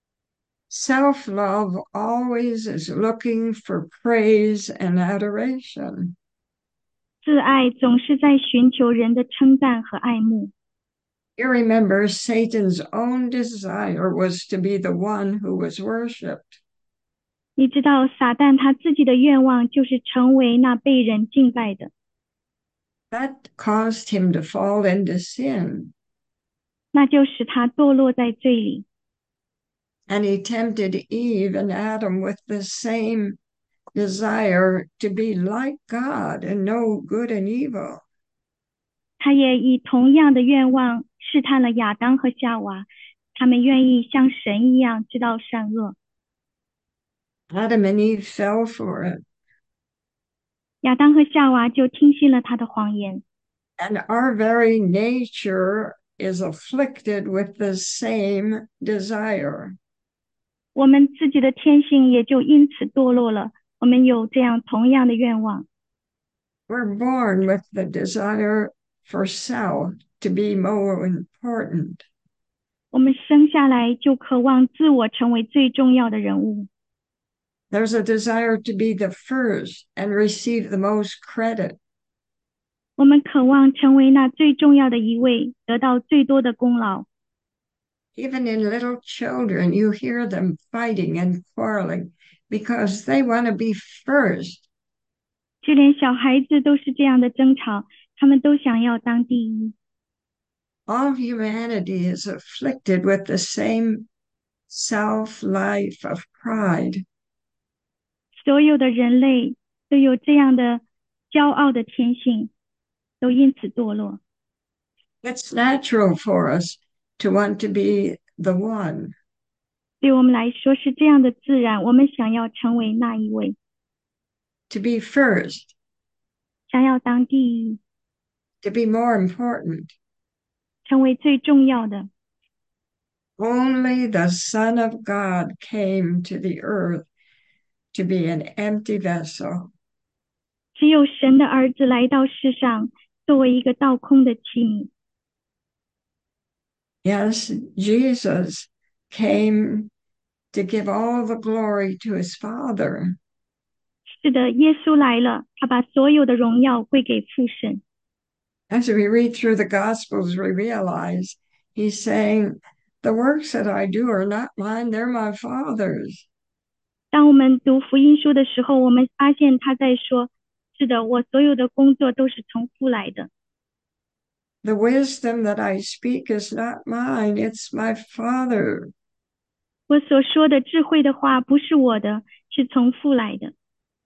Self-love always is looking for praise and adoration. 自爱总是在寻求人的称赞和爱慕。 You remember Satan's own desire was to be the one who was worshipped. 你知道撒旦他自己的愿望就是成为那被人敬拜的， That caused him to fall into sin. 那就使他堕落在罪里。 And he tempted Eve and Adam with the same desire to be like God and know good and evil. 他也以同样的愿望试探了亚当和夏娃，他们愿意像神一样知道善恶。 Adam and Eve fell for it. 亚当和夏娃就听信了他的谎言。 And our very nature is afflicted with the same desire. 我们自己的天性也就因此堕落了。我们有这样同样的愿望， We're born with the desire for self to be more important. 我们生下来就渴望自我成为最重要的人物。 There's a desire to be the first and receive the most credit. 我们渴望成为那最重要的一位，得到最多的功劳。 Even in little children, you hear them fighting and quarreling because they want to be first. 就连小孩子都是这样的争吵，他们都想要当第一。 All humanity is afflicted with the same self-life of pride. 所有的人类都有这样的骄傲的天性，都因此堕落。 It's natural for us to want to be the one. 对我们来说是这样的自然，我们想要成为那一位， To be first, 想要当第一， to be more important. 成为最重要的。 Only the Son of God came to the earth to be an empty vessel. 只有神的儿子来到世上，作为一个倒空的器皿。 Yes, Jesus came to give all the glory to his Father. 是的，耶稣来了，他把所有的荣耀归给父神。 As we read through the Gospels, we realize he's saying, the works that I do are not mine, they're my Father's. 当我们读福音书的时候，我们发现他在说：“是的，我所有的工作都是从父来的。 The wisdom that I speak is not mine, it's my Father. 我所说的智慧的话不是我的，是从父来的。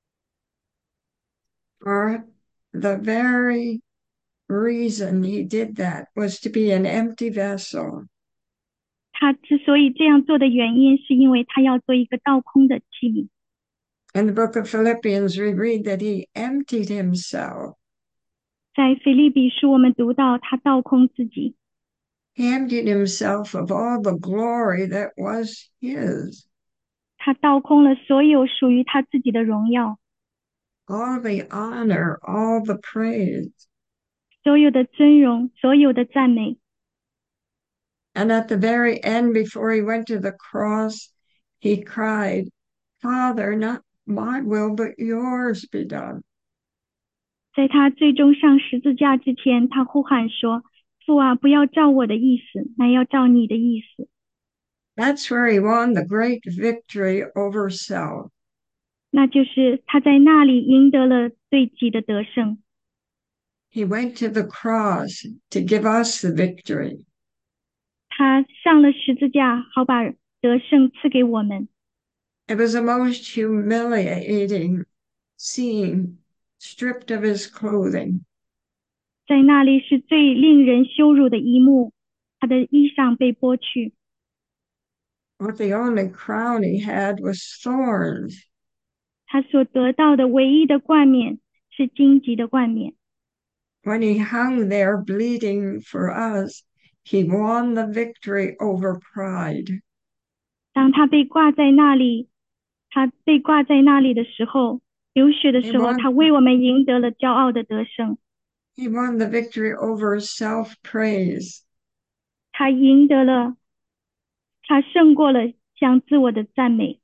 For the very reason he did that was to be an empty vessel. 他之所以这样做的原因，是因为他要做一个倒空的器皿。 In the book of Philippians, we read that he emptied himself. 在腓立比书，我们读到他倒空自己， He emptied himself of all the glory that was his, 他倒空了所有属于他自己的荣耀， all the honor, all the praise. 所有的尊荣，所有的赞美。 And at the very end, before he went to the cross, he cried, Father, not my will, but yours be done. 在他最终上十字架之前，他呼喊说：父啊，不要照我的意思，乃要照你的意思。 That's where he won the great victory over self. 那就是他在那里赢得了对己的得胜。 He went to the cross to give us the victory. 他上了十字架，好把得胜赐给我们。 It was a most humiliating scene, stripped of his clothing. 在那里是最令人羞辱的一幕，他的衣裳被剥去， But the only crown he had was thorns. 他所得到的唯一的冠冕是荆棘的冠冕。 When he hung there bleeding for us, he won the victory over pride. 当他被挂在那里，的时候，流血的时候，他为我们赢得了骄傲的得胜。 He won the victory over self-praise. 他赢得了，他胜过了向自我的赞美。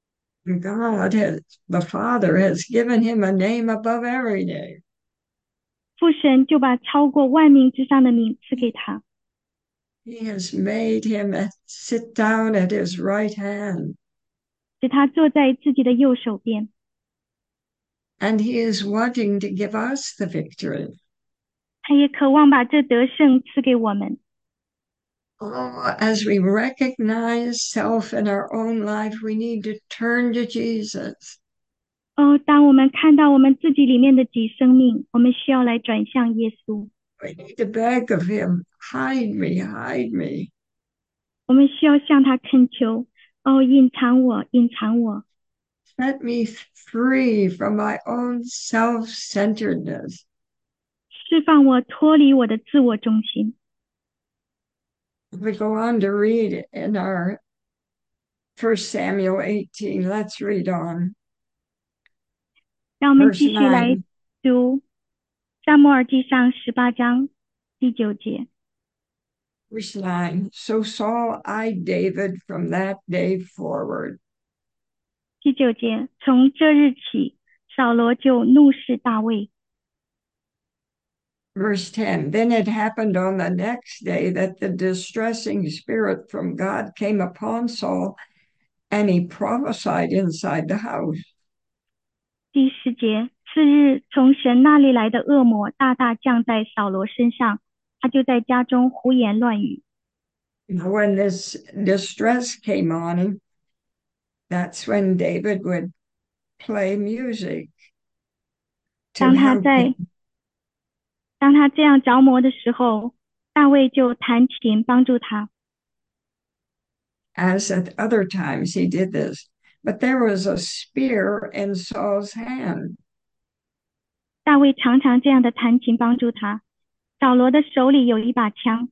The Father has given him a name above every name. 父神就把超过万名之上的名赐给他， He has made him sit down at his right hand. 使他坐在自己的右手边。 And he is wanting to give us the victory. 他也渴望把这得胜赐给我们。 Oh, as we recognize self in our own life, we need to turn to Jesus. 当我们看到我们自己里面的己生命，我们需要来转向耶稣。 We need to beg of him, hide me, hide me. 我们需要向他恳求，隐藏我，隐藏我， Set me free from my own self-centeredness. 释放我，脱离我的自我中心。 We go on to read in our 1 Samuel 18. Let's read on. 让我们继续来读撒母耳记上18章第9节。 Verse 9. So Saul eyed David from that day forward. 第9节，从这日起，扫罗就怒视大卫。 Verse 10. Then it happened on the next day that the distressing spirit from God came upon Saul, and he prophesied inside the house. 第10节，次日从神那里来的恶魔大大降在扫罗身上，他就在家中胡言乱语。 When this distress came on him, that's when David would play music to 当他 help him. 这样着魔的时候，大卫就弹琴帮助他。 As at other times he did this. But there was a spear in Saul's hand. 大卫常常这样的弹琴帮助他。扫罗的手里有一把枪，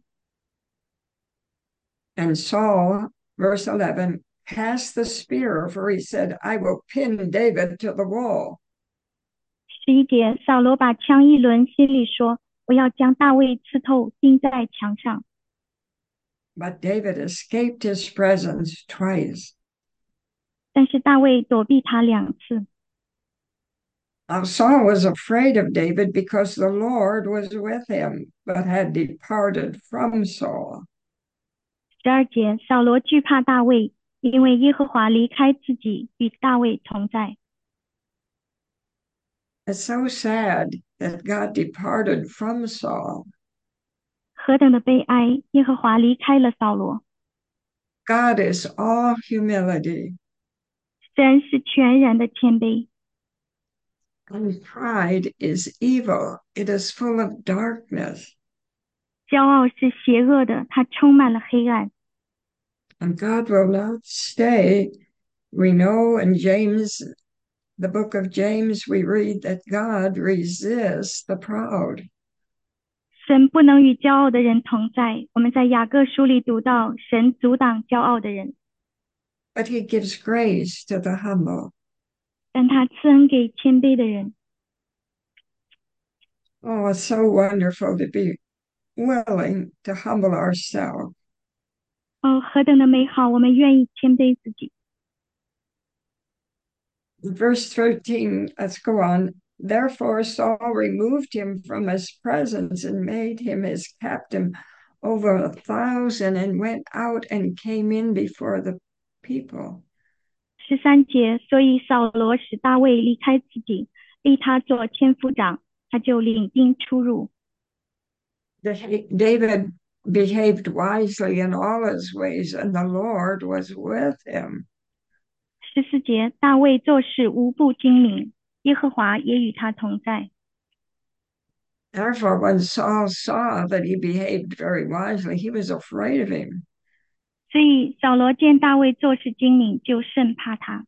And Saul, verse 11, cast the spear, for he said, I will pin David to the wall. 11节，扫罗把枪一抡，心里说：我要将大卫刺透，钉在墙上。 But David escaped his presence twice. 但是大卫躲避他2次。 Now Saul was afraid of David because the Lord was with him, but had departed from Saul. 12节，扫罗惧怕大卫，因为耶和华离开自己，与大卫同在。 It's so sad that God departed from Saul. 何等的悲哀！耶和华离开了扫罗。 God is all humility. 神是全然的谦卑， And pride is evil. It is full of darkness. 骄傲是邪恶的，它充满了黑暗。 And God will not stay. We know in James the book of James, we read that God resists the proud. 神不能与骄傲的人同在。我们在雅各书里读到，神阻挡骄傲的人， but he gives grace to the humble. 但他赐恩给谦卑的人。 Oh, it's so wonderful to be willing to humble ourselves. 哦，何等的美好！我们愿意谦卑自己。 Verse 13, let's go on. Therefore, Saul removed him from his presence and made him his captain over 1,000 and went out and came in before the people. 13节，所以扫罗使大卫离开自己，立他做千夫长，他就领兵出入。 David behaved wisely in all his ways, and the Lord was with him. 14节，大卫做事无不精明，耶和华也与他同在。 Therefore, when Saul saw that he behaved very wisely, he was afraid of him. 所以扫罗见大卫做事精明，就甚怕他。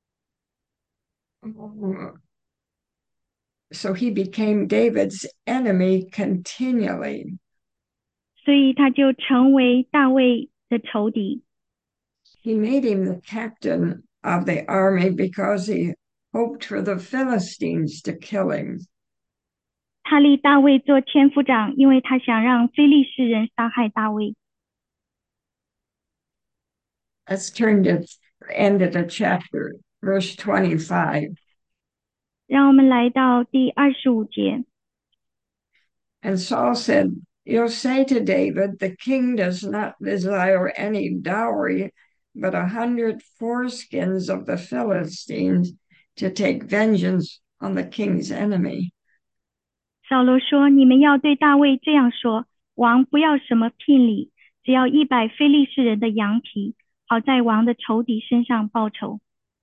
So he became David's enemy continually. 所以他就成为大卫的仇敌。 He made him the captain of the army because he hoped for the Philistines to kill him. 他立大卫做千夫长，因为他想让非利士人杀害大卫。 Let's turn to the end of the chapter, verse 25. 让我们来到第25节。 And Saul said, You'll say to David, the king does not desire any dowry, but 100 foreskins of the Philistines to take vengeance on the king's enemy. 扫罗说：“你们要对大卫这样说，王不要什么聘礼，只要100非利士人的羊皮，好在王的仇敌身上报仇。”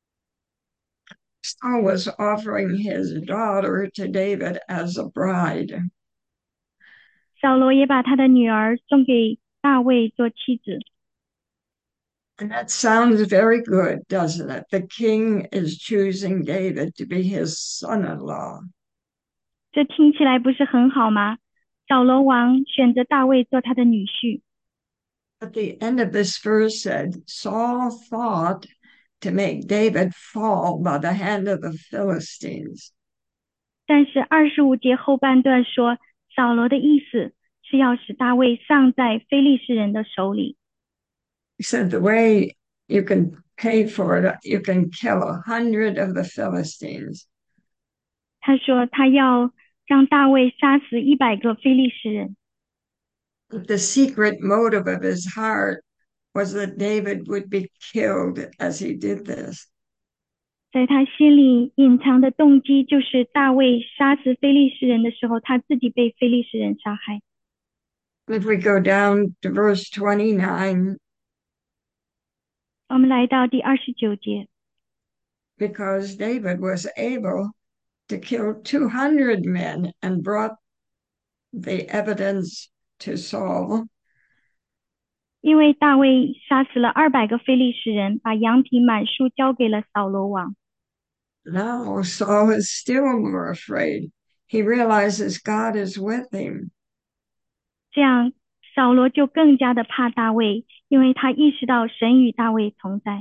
Saul was offering his daughter to David as a bride. 扫罗也把他的女儿送给大卫做妻子。 And that sounds very good, doesn't it? The king is choosing David to be his son-in-law. 这听起来不是很好吗？扫罗王选择大卫做他的女婿。 At the end of this verse said, Saul thought to make David fall by the hand of the Philistines. 但是25节后半段说，扫罗的意思是要使大卫丧在非利士人的手里。 He said the way you can pay for it, you can kill 100 of the Philistines. 他说他要让大卫杀死100个非利士人。 But the secret motive of his heart was that David would be killed as he did this. 在他心里隐藏的动机就是大卫杀死非利士人的时候，他自己被非利士人杀害。 If we go down to verse 29, 我们来到第29节， because David was able to kill 200 men and brought the evidence to Saul. 因为大卫杀死了200个非利士人，把羊皮满数交给了扫罗王。 Now Saul is still more afraid. He realizes God is with him. 这样扫罗就更加的怕大卫，因为他意识到神与大卫同在。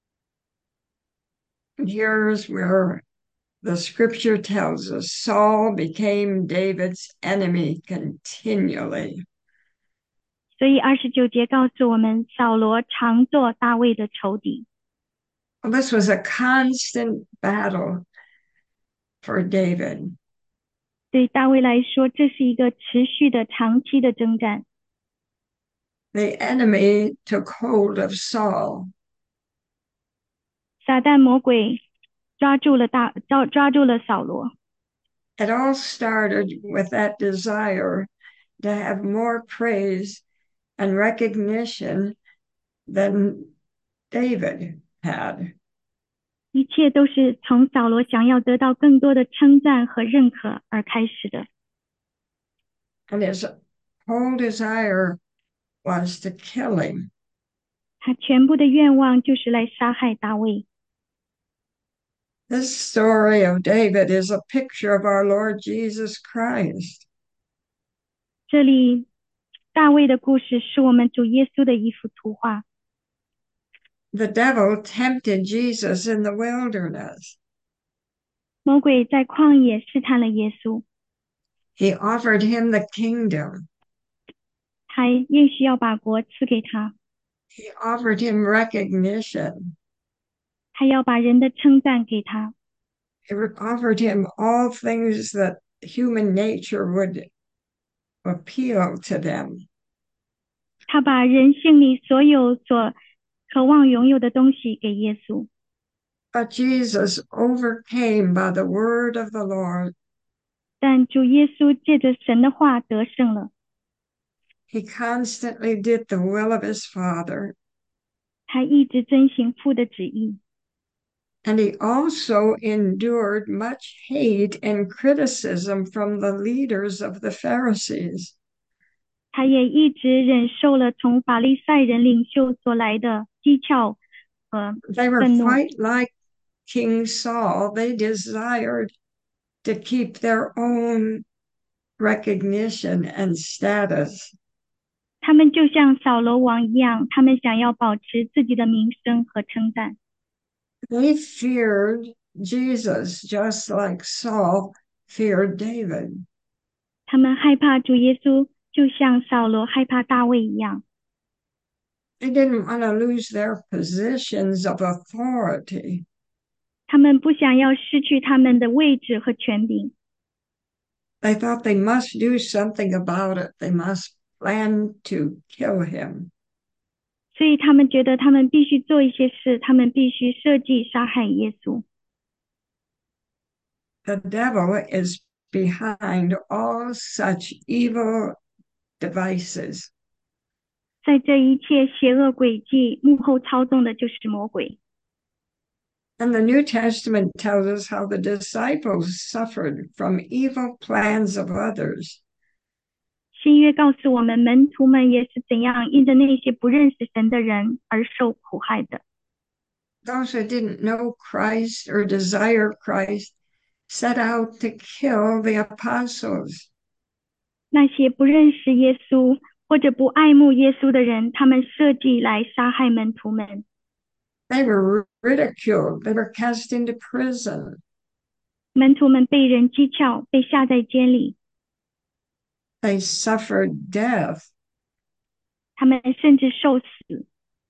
And here's where the scripture tells us Saul became David's enemy continually. 所以29节告诉我们，扫罗常做大卫的仇敌。 Well, this was a constant battle for David. 对大卫来说，这是一个持续的、长期的征战。 The enemy took hold of Saul. 撒旦魔鬼抓住了扫罗。 It all started with that desire to have more praise and recognition than David had. 一切都是从扫罗想要得到更多的称赞和认可而开始的。 And his whole desire was to kill him. 他全部的愿望就是来杀害大卫。 This story of David is a picture of our Lord Jesus Christ. 这里大卫的故事是我们主耶稣的一幅图画。 The devil tempted Jesus in the wilderness. 魔鬼在旷野试探了耶稣， He offered him the kingdom. 还应许要把国赐给他， He offered him recognition. 还要把人的称赞给他， He offered him all things that human nature would appeal to them. 他把人性里所有所渴望拥有的东西给耶稣。 But Jesus overcame by the word of the Lord. 但主耶稣借着神的话得胜了， He constantly did the will of his Father. 他一直遵行父的旨意， And he also endured much hate and criticism from the leaders of the Pharisees. 他也一直忍受了从法利赛人领袖所来的讥诮和 They were 愤怒。 quite like King Saul. They desired to keep their own recognition and status. 他们就像扫罗王一样，他们想要保持自己的名声和称赞。 They feared Jesus just like Saul feared David. 他们害怕主耶稣，就像扫罗害怕大卫一样。 They didn't want to lose their positions of authority. 他们不想要失去他们的位置和权柄， They thought they must do something about it. They must plan to kill him. 所以他们觉得他们必须做一些事，他们必须设计杀害耶稣。 The devil is behind all such evil devices. 在这一切邪恶诡计幕后操纵的就是魔鬼。 And the New Testament tells us how the disciples suffered from evil plans of others. 新约告诉我们，门徒们也是怎样因着那些不认识神的人而受苦害的。 Those who didn't know Christ or desire Christ set out to kill the apostles. 那些不认识耶稣或者不爱慕耶稣的人，他们设计来杀害门徒们。 They were ridiculed. They were cast into prison. 门徒们被人讥诮，被下在监里， They suffered death, 他们甚至受死。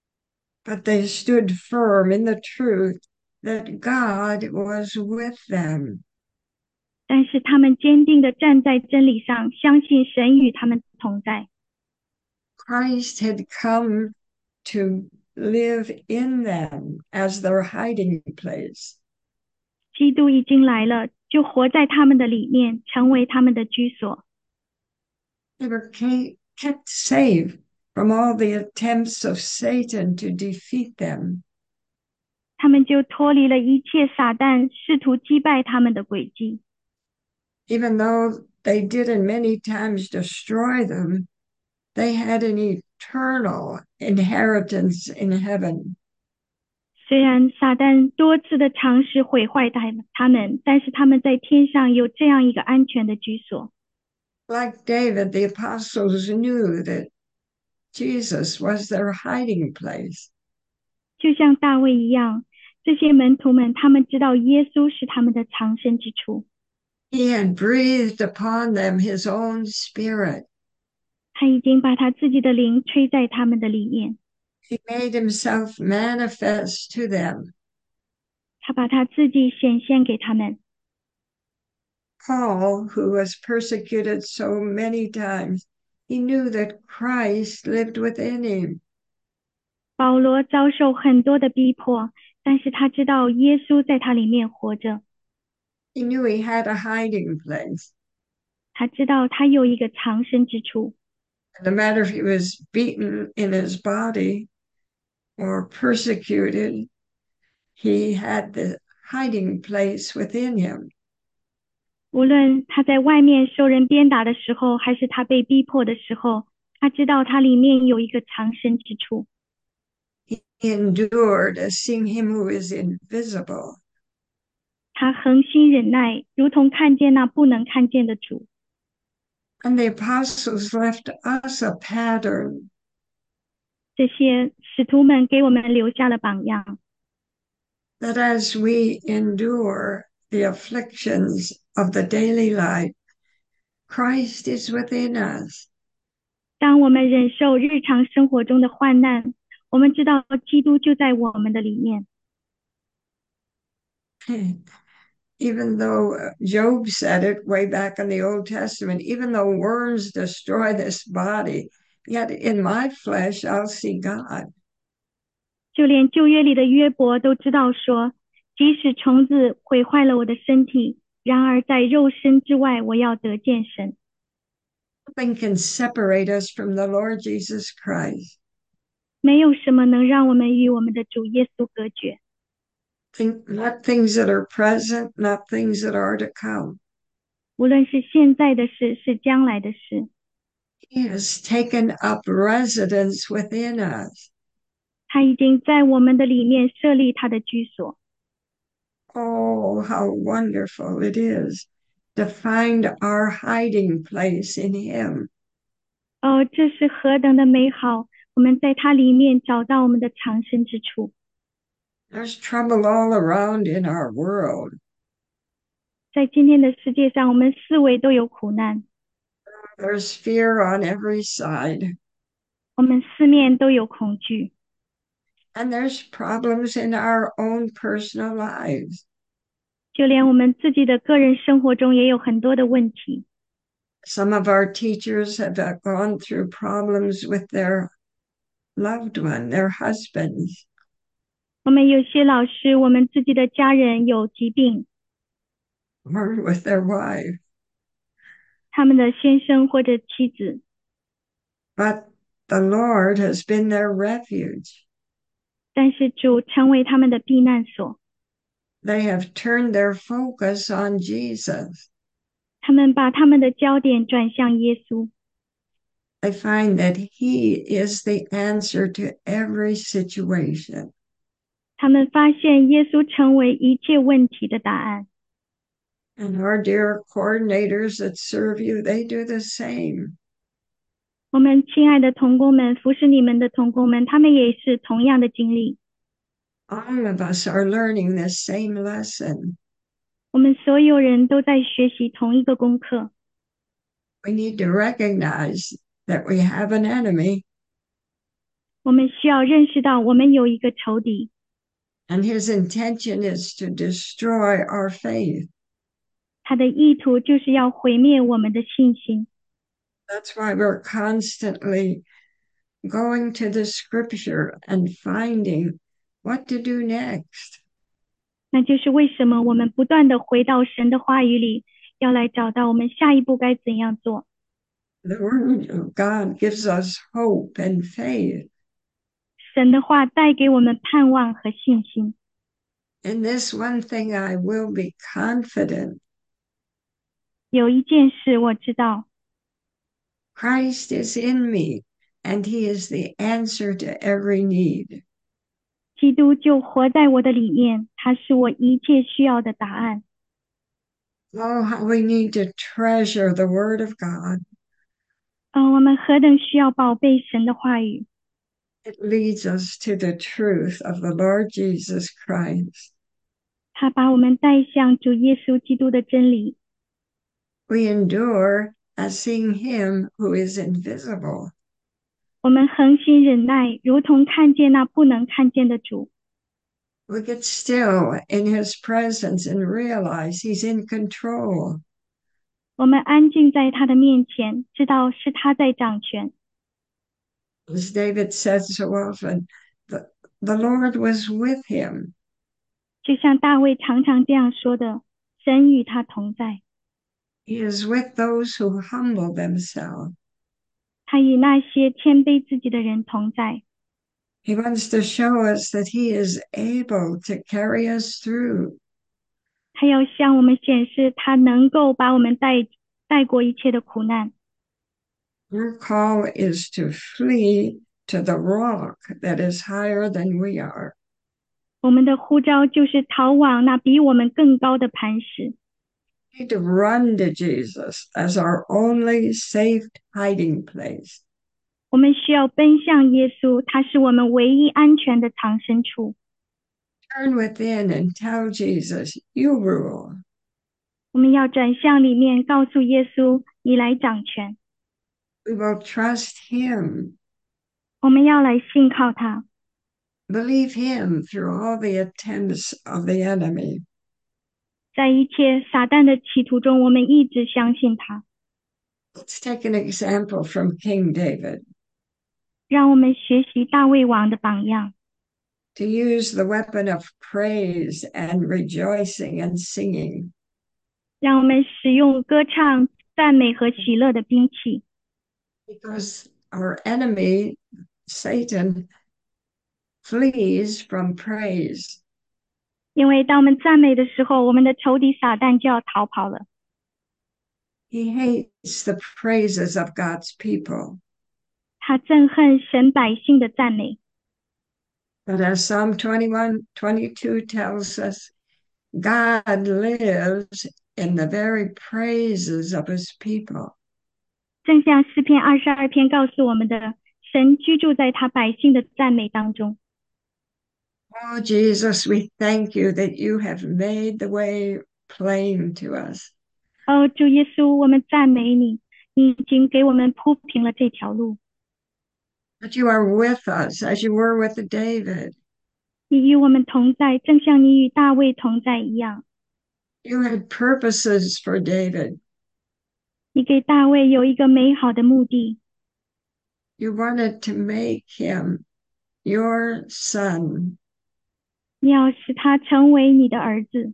but they stood firm in the truth that God was with them. 但是他们坚定地站在真理上，相信神与他们同在。 Christ had come to live in them as their hiding place. 基督已经来了，就活在他们的里面，成为他们的居所。 They were kept safe from all the attempts of Satan to defeat them. 他们就脱离了一切撒旦试图击败他们的诡计。 Even though they did in many times destroy them, they had an eternal inheritance in heaven. 虽然撒旦多次的尝试毁坏他们，但是他们在天上有这样一个安全的居所。 Like David, the apostles knew that Jesus was their hiding place. 就像大卫一样，这些门徒们，他们知道耶稣是他们的藏身之处。 He had breathed upon them his own spirit. 他已经把他自己的灵吹在他们的里面， He made himself manifest to them. 他把他自己显现给他们。 Paul, who was persecuted so many times, he knew that Christ lived within him. 保罗遭受很多的逼迫，但是他知道耶稣在他里面活着， He knew he had a hiding place. 他知道他有一个藏身之处。 No matter if he was beaten in his body or persecuted, he had the hiding place within him. 无论他在外面受人鞭打的时候，还是他被逼迫的时候，他知道他里面有一个藏身之处。 He endured as seeing him who is invisible. 他恒心忍耐，如同看见那不能看见的主。 And the apostles left us a pattern 这些使徒们给我们留下了榜样， that as we endure the afflictions of the daily life, Christ is within us. 当我们忍受日常生活中的患难，我们知道基督就在我们的里面。 Even though Job said it way back in the Old Testament, even though worms destroy this body, yet in my flesh I'll see God. 就连旧约里的约伯都知道说，即使虫子毁坏了我的身体，然而在肉身之外，我要得见神。 Nothing can separate us from the Lord Jesus Christ. 没有什么能让我们与我们的主耶稣隔绝。 Not things that are present, not things that are to come. 无论是现在的事，是将来的事， He has taken up residence within us. 他已经在我们的里面设立他的居所。 Oh, how wonderful it is to find our hiding place in Him. 哦，这是何等的美好！我们在他里面找到我们的藏身之处。 There's trouble all around in our world. 在今天的世界上，我们四围都有苦难， There's fear on every side. 我们四面都有恐惧， And there's problems in our own personal lives. 就连我们自己的个人生活中也有很多的问题。 Some of our teachers have gone through problems with their loved one, their husbands, 我们有些老师，我们自己的家人有疾病， or with their wife. 他们的先生或者妻子， But the Lord has been their refuge. 但是主成为他们的避难所。 They have turned their focus on Jesus. 他们把他们的焦点转向耶稣， They find that He is the answer to every situation. 他们发现耶稣成为一切问题的答案。 And our dear coordinators that serve you, they do the same. 我们亲爱的同工们，服侍你们的同工们，他们也是同样的经历。 All of us are learning this same lesson. 我们所有人都在学习同一个功课。 We need to recognize that we have an enemy, 我们需要认识到我们有一个仇敌， and his intention is to destroy our faith. 他的意图就是要毁灭我们的信心。 That's why we're constantly going to the scripture and finding what to do next. 那就是为什么我们不断的回到神的话语里，要来找到我们下一步该怎样做。 The word of God gives us hope and faith. 神的话带给我们盼望和信心。 In this one thing I will be confident. 有一件事我知道， Christ is in me, and he is the answer to every need. 基督就活在我的里面，他是我一切需要的答案。 Oh, how we need to treasure the word of God. 我们何等需要宝贝神的话语， It leads us to the truth of the Lord Jesus Christ. 他把我们带向主耶稣基督的真理。 We endure as seeing him who is invisible. 我们恒心忍耐，如同看见那不能看见的主。 We get still in his presence and realize he's in control. 我们安静在他的面前，知道是他在掌权。 As David said so often, the Lord was with him. 就像大卫常常这样说的，神与他同在， He is with those who humble themselves. 他与那些谦卑自己的人同在。 He wants to show us that he is able to carry us through. 他要向我们显示，他能够把我们带过一切的苦难。 Our call is to flee to the rock that is higher than we are. 我们的呼召就是逃往那比我们更高的磐石。 We need to run to Jesus as our only safe hiding place. 我们需要奔向耶稣，他是我们唯一安全的藏身处。 Turn within and tell Jesus, you rule. 我们要转向里面，告诉耶稣，你来掌权。 We will trust him, 我们要来信靠他， believe him through all the attempts of the enemy. 在一切撒旦的企图中，我们一直相信他。 Let's take an example from King David. 让我们学习大卫王的榜样， To use the weapon of praise and rejoicing and singing. 让我们使用歌唱、赞美和喜乐的兵器， Because our enemy, Satan, flees from praise. 因为当我们赞美的时候，我们的仇敌撒旦就要逃跑了。 He hates the praises of God's people. 他憎恨神百姓的赞美。 But as Psalm 21:22 tells us, God lives in the very praises of his people. 正像诗篇22篇告诉我们的，神居住在他百姓的赞美当中。 Oh, Jesus, we thank you that you have made the way plain to us. 哦，主耶稣，我们赞美你，你已经给我们铺平了这条路， That you are with us as you were with David. 你与我们同在，正像你与大卫同在一样。 You had purposes for David. 你给大卫有一个美好的目的， You wanted to make him your son. 你要使他成为你的儿子。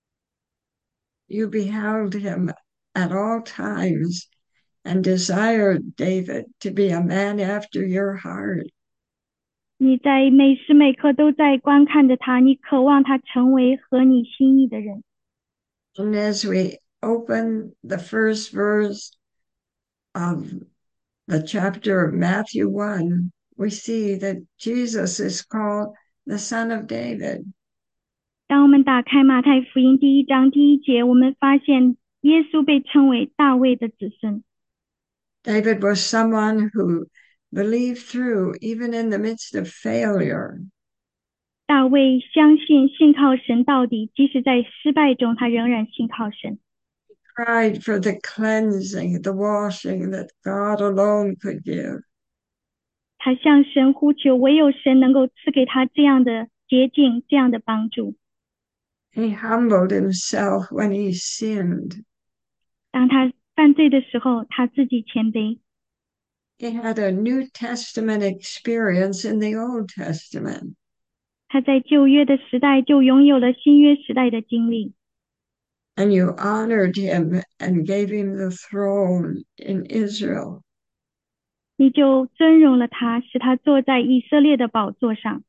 You beheld him at all times and desired David to be a man after your heart. 你在每时每刻都在观看着他，你渴望他成为合你心意的人。 And as we open the first verse of the chapter of Matthew 1, we see that Jesus is called the Son of David. 当我们打开马太福音第1章第1节，我们发现耶稣被称为大卫的子孙。 David was someone who believed through even in the midst of failure. 大卫相信信靠神到底，即使在失败中，他仍然信靠神。 Cried for the cleansing, the washing that God alone could give. 他向神呼求，唯有神能够赐给他这样的洁净，这样的帮助。 He humbled himself when he sinned. 当他犯罪的时候，他自己谦卑。 He had a New Testament experience in the Old Testament. 他在旧约的时代就拥有了新约时代的经历。 And you honored him and gave him the throne in Israel. 你就尊荣了他，使他坐在以色列的宝座上。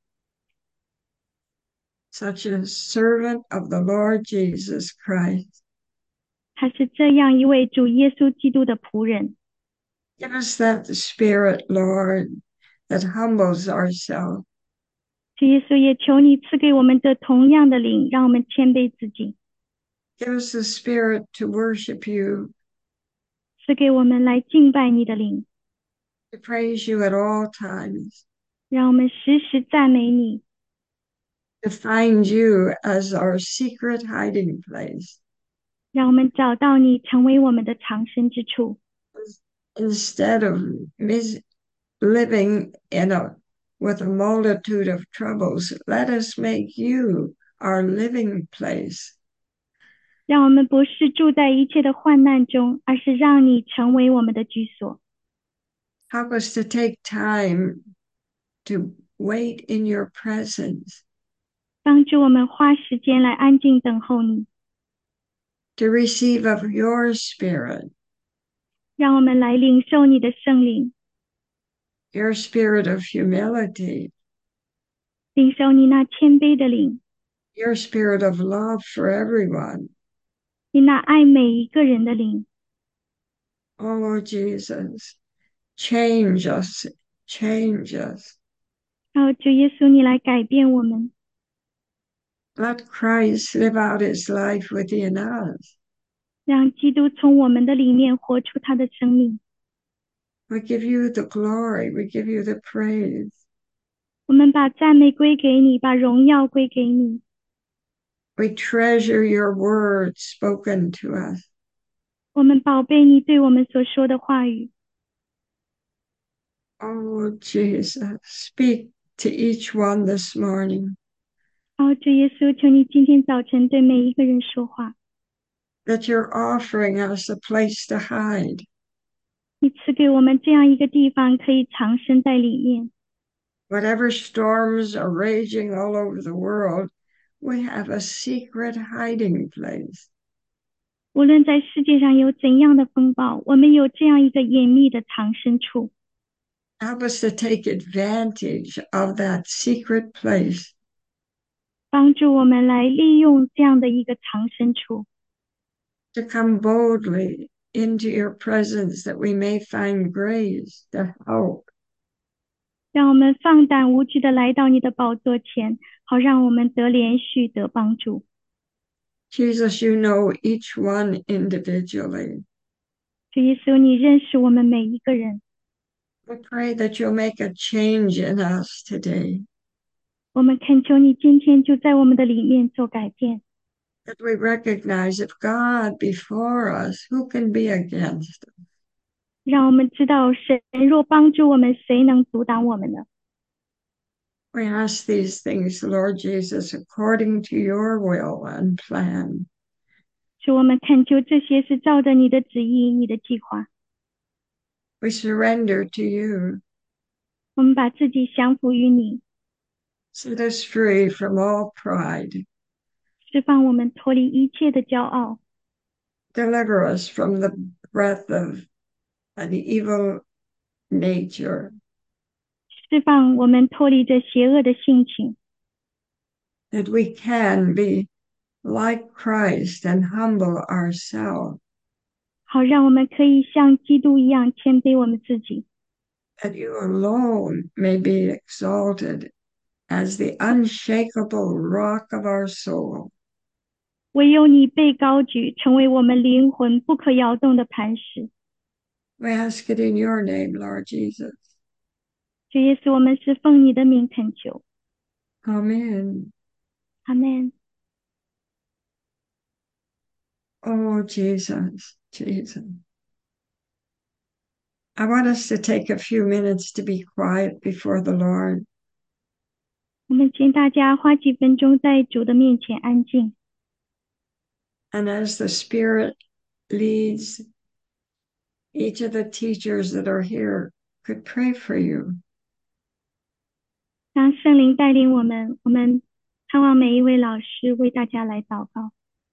Such a servant of the Lord Jesus Christ. 他是这样一位主耶稣基督的仆人。 Give us that spirit, Lord, that humbles ourselves. 主耶稣也求你赐给我们这同样的灵，让我们谦卑自己， Give us the spirit to worship you, 赐给我们来敬拜你的灵， to praise you at all times, 让我们时时赞美你， to find you as our secret hiding place. 让我们找到你，成为我们的藏身之处。 Instead of living with a multitude of troubles, let us make you our living place. 让我们不是住在一切的患难中，而是让你成为我们的居所。 Help us to take time to wait in your presence, 帮助我们花时间来安静等候你， to receive of your spirit, 让我们来领受你的圣灵， your spirit of humility, 领受你那谦卑的灵， your spirit of love for everyone. 你那爱每一个人的灵。 Oh, Lord Jesus, change us, change us. 主耶稣，你来改变我们， Let Christ live out his life within us. 让基督从我们的里面活出他的生命。 We give you the glory. We give you the praise. 我们把赞美归给你，把荣耀归给你。 We treasure your words spoken to us. 我们宝贝你对我们所说的话语。 Oh, Jesus, speak to each one this morning 主耶稣，求你今天早晨对每一个人说话。 that you're offering us a place to hide. 你赐给我们这样一个地方，可以藏身在里面。 Whatever storms are raging all over the world, we have a secret hiding place. 无论在世界上有怎样的风暴，我们有这样一个隐秘的藏身处。 Help us to take advantage of that secret place 帮助我们来利用这样的一个藏身处， to come boldly into your presence that we may find grace to help. 让我们放胆无惧的来到你的宝座前，好让我们得连续得帮助。 Jesus, you know each one individually. 主耶稣，你认识我们每一个人， We pray that you'll make a change in us today, 我们恳求你今天就在我们的里面做改变， that we recognize if God before us, who can be against us? 让我们知道神若帮助我们，谁能阻挡我们呢？ We ask these things, Lord Jesus, according to your will and plan. 主，我们恳求这些是照着你的旨意、你的计划， We surrender to you. 我们把自己降服于你， Set us free from all pride. 释放我们脱离一切的骄傲， Deliver us from the breath of an evil nature, 释放我们脱离这邪恶的性情， that we can be like Christ and humble ourselves, 好让我们可以像基督一样谦卑我们自己， that you alone may be exalted as the unshakable rock of our soul. 唯有你被高举，成为我们灵魂不可摇动的磐石。 We ask it in your name, Lord Jesus. 主耶稣，我们是奉你的名恳求， Amen. 阿门。 Oh, Jesus, Jesus. I want us to take a few minutes to be quiet before the Lord. 我们请大家花几分钟在主的面前安静， And as the Spirit leads, each of the teachers that are here could pray for you. 让圣灵带领我们，我们盼望每一位老师为大家来祷告。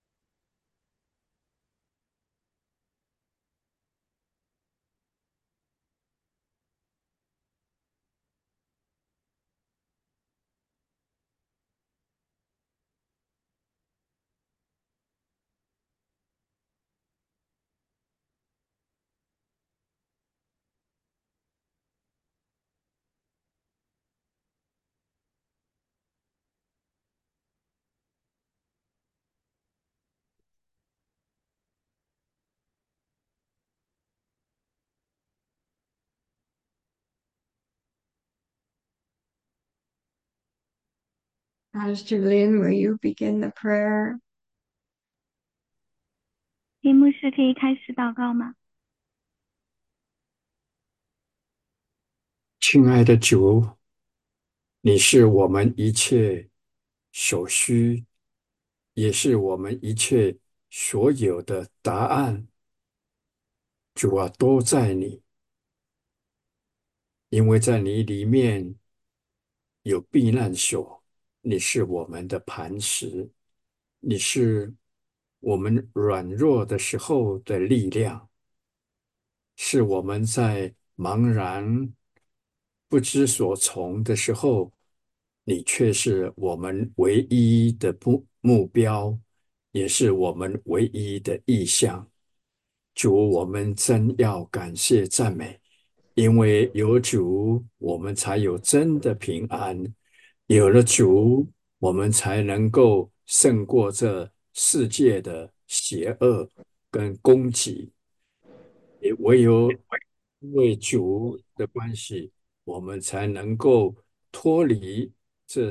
Pastor Lynn, will you begin the prayer? 林牧师可以开始祷告吗？ 亲爱的主，你是我们一切所需，也是我们一切所有的答案。主啊，都在你，因为在你里面有避难所，你是我们的磐石，你是我们软弱的时候的力量，是我们在茫然不知所从的时候，你却是我们唯一的目标，也是我们唯一的意向。主，我们真要感谢赞美，因为有主，我们才有真的平安；有了主，我们才能够胜过这世界的邪恶跟攻击。也唯有因为主的关系，我们才能够脱离这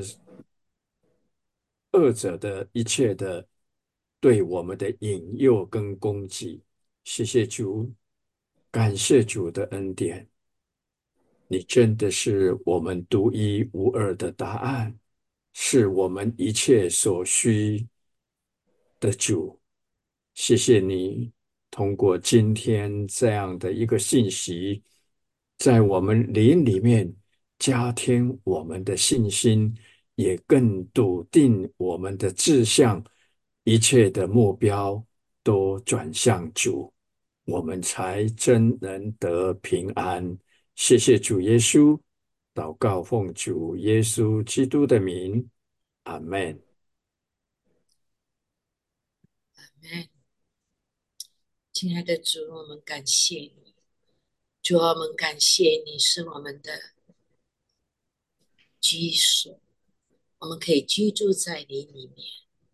恶者的一切的对我们的引诱跟攻击。谢谢主，感谢主的恩典。你真的是我们独一无二的答案，是我们一切所需的主。谢谢你通过今天这样的一个信息，在我们灵里面加添我们的信心，也更笃定我们的志向，一切的目标都转向主，我们才真能得平安。谢谢主耶稣，祷告奉主耶稣基督的名，阿门。 Amen。亲爱的主，我们感谢你，主啊，我们感谢你是我们的居所，我们可以居住在你里面。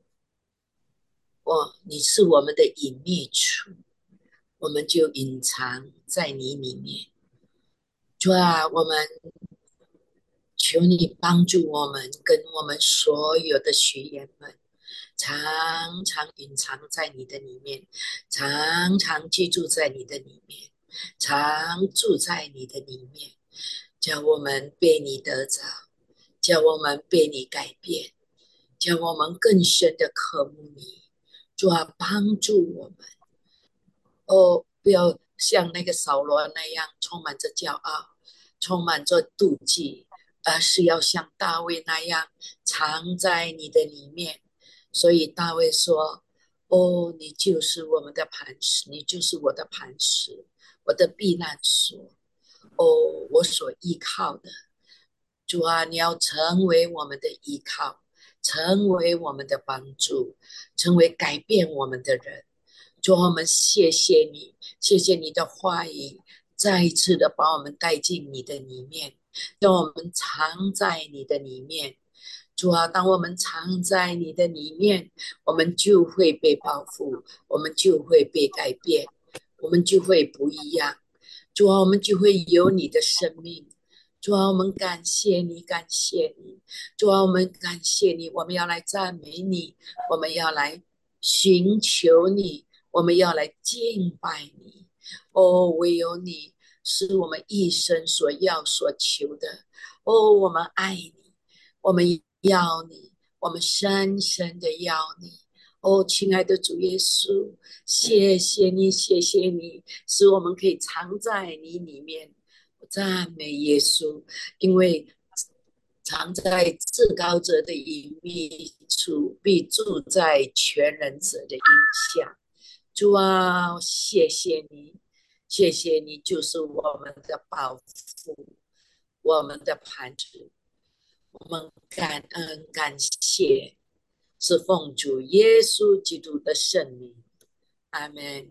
你是我们的隐秘处，我们就隐藏在你里面。主啊，我们求你帮助我们，跟我们所有的学员们，常常隐藏在你的里面，常常居住在你的里面，常住在你的里面，叫我们被你得着，叫我们被你改变，叫我们更深的渴慕你。主啊，帮助我们。不要像那个扫罗那样充满着骄傲，充满着妒忌，而是要像大卫那样藏在你的里面。所以大卫说：“哦，你就是我们的磐石，你就是我的磐石，我的避难所，哦，我所依靠的。”主啊，你要成为我们的依靠，成为我们的帮助，成为改变我们的人。主啊，我们谢谢你，谢谢你的话语，再一次的把我们带进你的里面，让我们藏在你的里面。主啊，当我们藏在你的里面，我们就会被保护，我们就会被改变，我们就会不一样。主啊，我们就会有你的生命。主啊，我们感谢你，感谢你。主啊，我们感谢你，我们要来赞美你，我们要来寻求你，我们要来敬拜你。哦，唯有你是我们一生所要所求的。哦，我们爱你，我们要你，我们深深的要你。哦，亲爱的主耶稣，谢谢你，谢谢你，使我们可以藏在你里面。赞美耶稣，因为藏在至高者的隐秘处，必住在全能者的荫下。主啊，谢谢你，谢谢你，就是我们的保护，我们的磐石。我们感恩感谢，是奉主耶稣基督的圣名，阿门。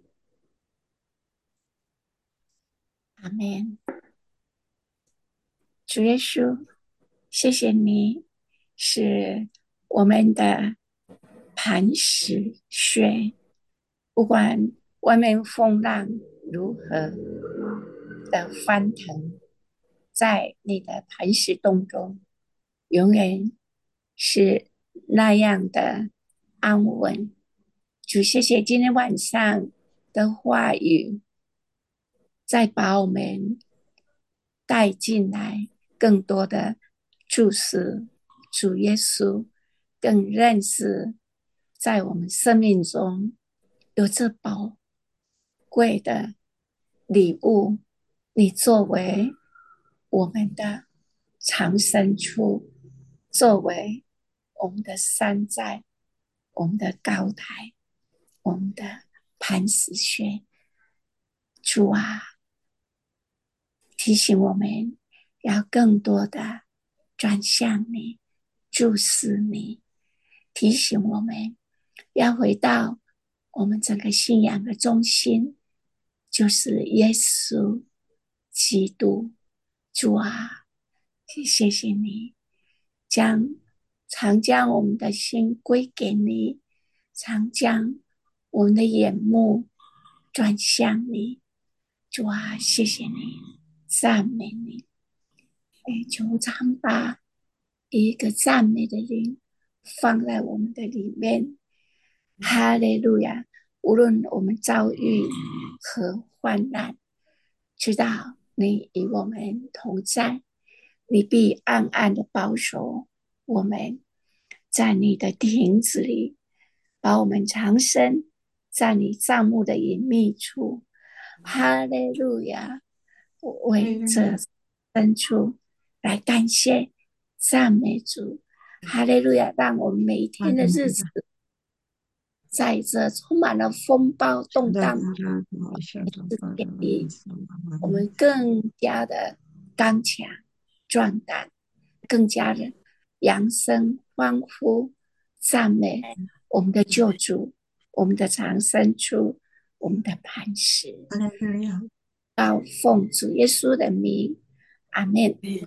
阿门。主耶稣，谢谢你是我们的磐石穴，不管外面风浪如何的翻腾，在你的磐石洞中，永远是那样的安稳。主，谢谢今天晚上的话语，再把我们带进来，更多的注视主耶稣，更认识在我们生命中有这宝贵的礼物，你作为我们的藏身处，作为我们的山寨，我们的高台，我们的磐石穴。主啊，提醒我们要更多的转向你，注视你，提醒我们要回到我们整个信仰的中心，就是耶稣基督。主啊，谢谢你将常将我们的心归给你，常将我们的眼目转向你。主啊，谢谢你，赞美你。求常把一个赞美的灵放在我们的里面。哈利路亚！无论我们遭遇和患难，知道你与我们同在，你必暗暗的保守我们，在你的亭子里，把我们藏身在你帐幕的隐秘处。哈利路亚！我为这深处来感谢赞美主。哈利路亚！让我们每一天的日子，在这充满了风暴动荡的世界里，我们更加的刚强壮胆，更加的扬声欢呼赞美我们的救主，我们的藏身处，我们的磐石。要奉主耶稣的名，阿门。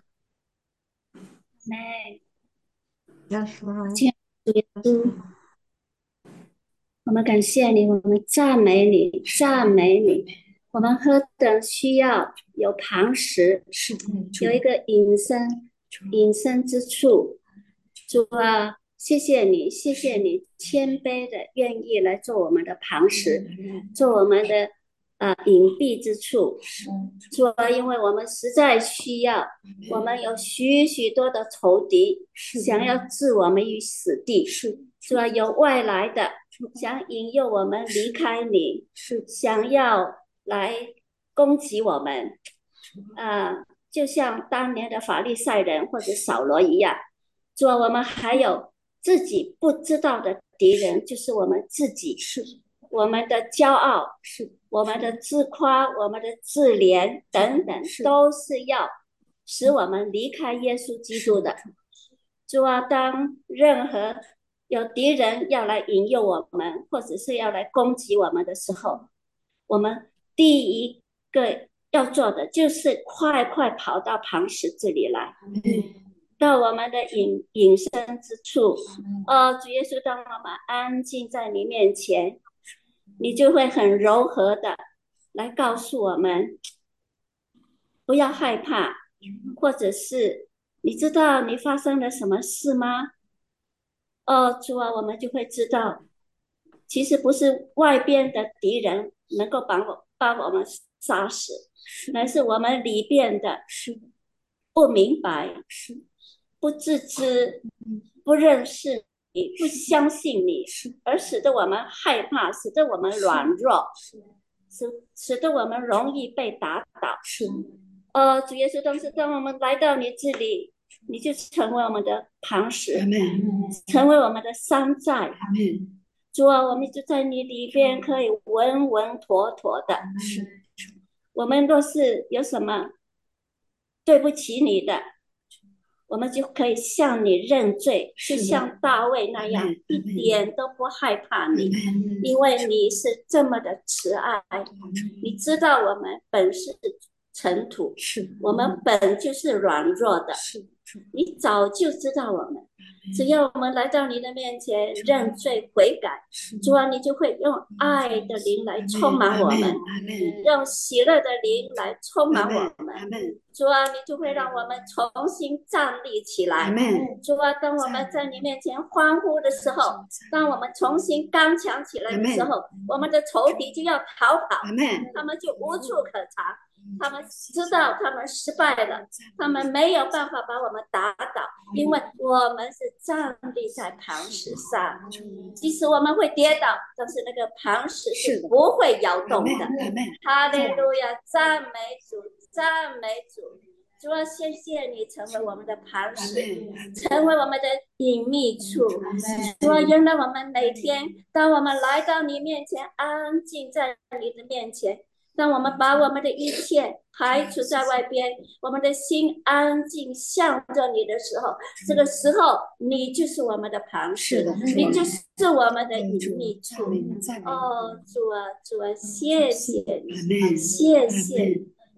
亲爱的主耶稣，我们感谢你，我们赞美你，赞美你。我们何等需要有磐石，有一个隐身之处。主啊，谢谢你，谢谢你谦卑的愿意来做我们的磐石，做我们的隐蔽之处。主啊，因为我们实在需要，我们有许许多的仇敌想要置我们于死地。主啊，有外来的想引诱我们离开你，想要来攻击我们，就像当年的法利赛人或者扫罗一样。主啊，我们还有自己不知道的敌人，就是我们自己，我们的骄傲，我们的自夸，我们的自怜等等，都是要使我们离开耶稣基督的。主啊，当任何有敌人要来引诱我们，或者是要来攻击我们的时候，我们第一个要做的就是快跑到磐石这里来，到我们的隐身之处。主耶稣，当我们安静在你面前，你就会很柔和的来告诉我们不要害怕，或者是你知道你发生了什么事吗？主啊，我们就会知道，其实不是外边的敌人能够把我们杀死，乃是我们里边的不明白，不自知，不认识你，不相信你，而使得我们害怕，使得我们软弱，使得我们容易被打倒。主耶稣，当我们来到你这里，你就成为我们的磐石，成为我们的山寨。主啊，我们就在你里边可以稳稳妥妥的。我们若是有什么对不起你的，我们就可以向你认罪，就像大卫那样，一点都不害怕你，因为你是这么的慈爱。你知道我们本是尘土，我们本就是软弱的，你早就知道我们。只要我们来到你的面前认罪悔改，主啊，你就会用爱的灵来充满我们，用喜乐的灵来充满我们。主啊，你就会让我们重新站立起来。主啊，当我们在你面前欢呼的时候，当我们重新刚强起来的时候，我们的仇敌就要逃跑，他们就无处可藏。他们知道他们失败了，他们没有办法把我们打倒，因为我们是站立在磐石上。即使我们会跌倒，但是那个磐石是不会摇动的。哈利路亚，赞美主，赞美主。主啊，谢谢你成为我们的磐石，成为我们的隐秘处。主啊，原来我们每天当我们来到你面前，安静在你的面前，当我们把我们的一切排除在外边，我们的心安静向着你的时候，这个时候你就是我们的磐石，你就是我们的隐秘处。主啊，谢谢你，谢谢你，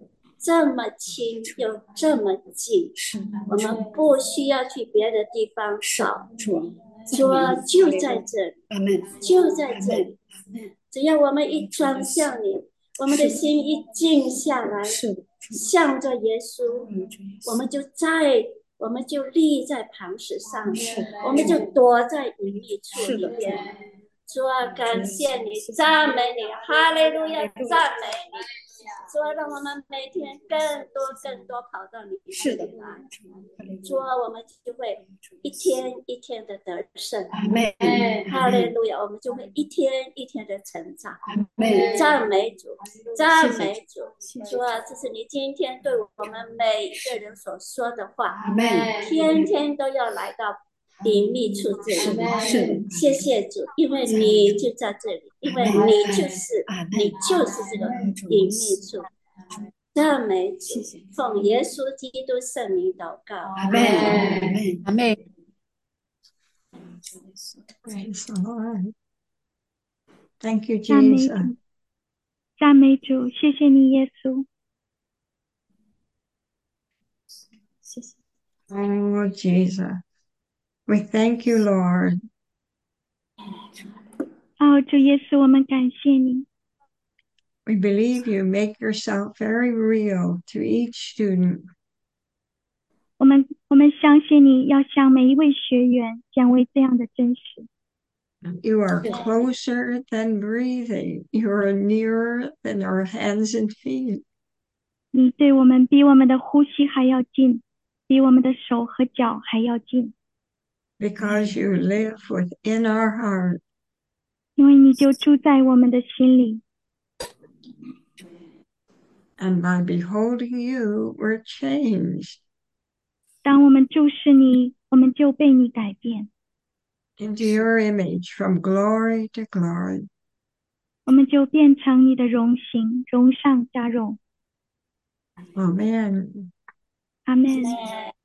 这么亲又这么近，我们不需要去别的地方找，主啊，就在这里，就在这里。只要我们一转向你，我们的心一静下来，向着耶稣，我们就立在磐石上，我们就躲在隐秘处里面。主啊，感谢你，赞美你，哈利路亚，赞美你。主啊，让我们每天更多跑到你这里来。主啊，我们就会一天一天的得胜。哈利路亚，我们就会一天一天的成长。赞美主，赞美主。主啊，这是你今天对我们每一个人所说的话。天天都要来到隐秘处这里，谢谢主，因为你就在这里，因为你就是这个隐秘处。赞美主，奉耶稣基督圣名祷告，阿门， 阿门。 Praise the Lord. Thank you, 赞美 Jesus. 主，赞美主，谢谢你，耶稣。 Oh, Jesus. We thank you, Lord. 哦，主耶稣，我们感谢你。 We believe you make yourself very real to each student. 我们相信你要向每一位学员讲为这样的真实。 You are closer than breathing. You are nearer than our hands and feet. 你对我们比我们的呼吸还要近，比我们的手和脚还要近。 Because you live within our heart. 因为你就住在我们的心里。 And by beholding you, we're changed. 当我们注视你，我们就被你改变。 Into your image from glory to glory. 我们就变成你的荣形，荣上加荣。 Amen. 阿门。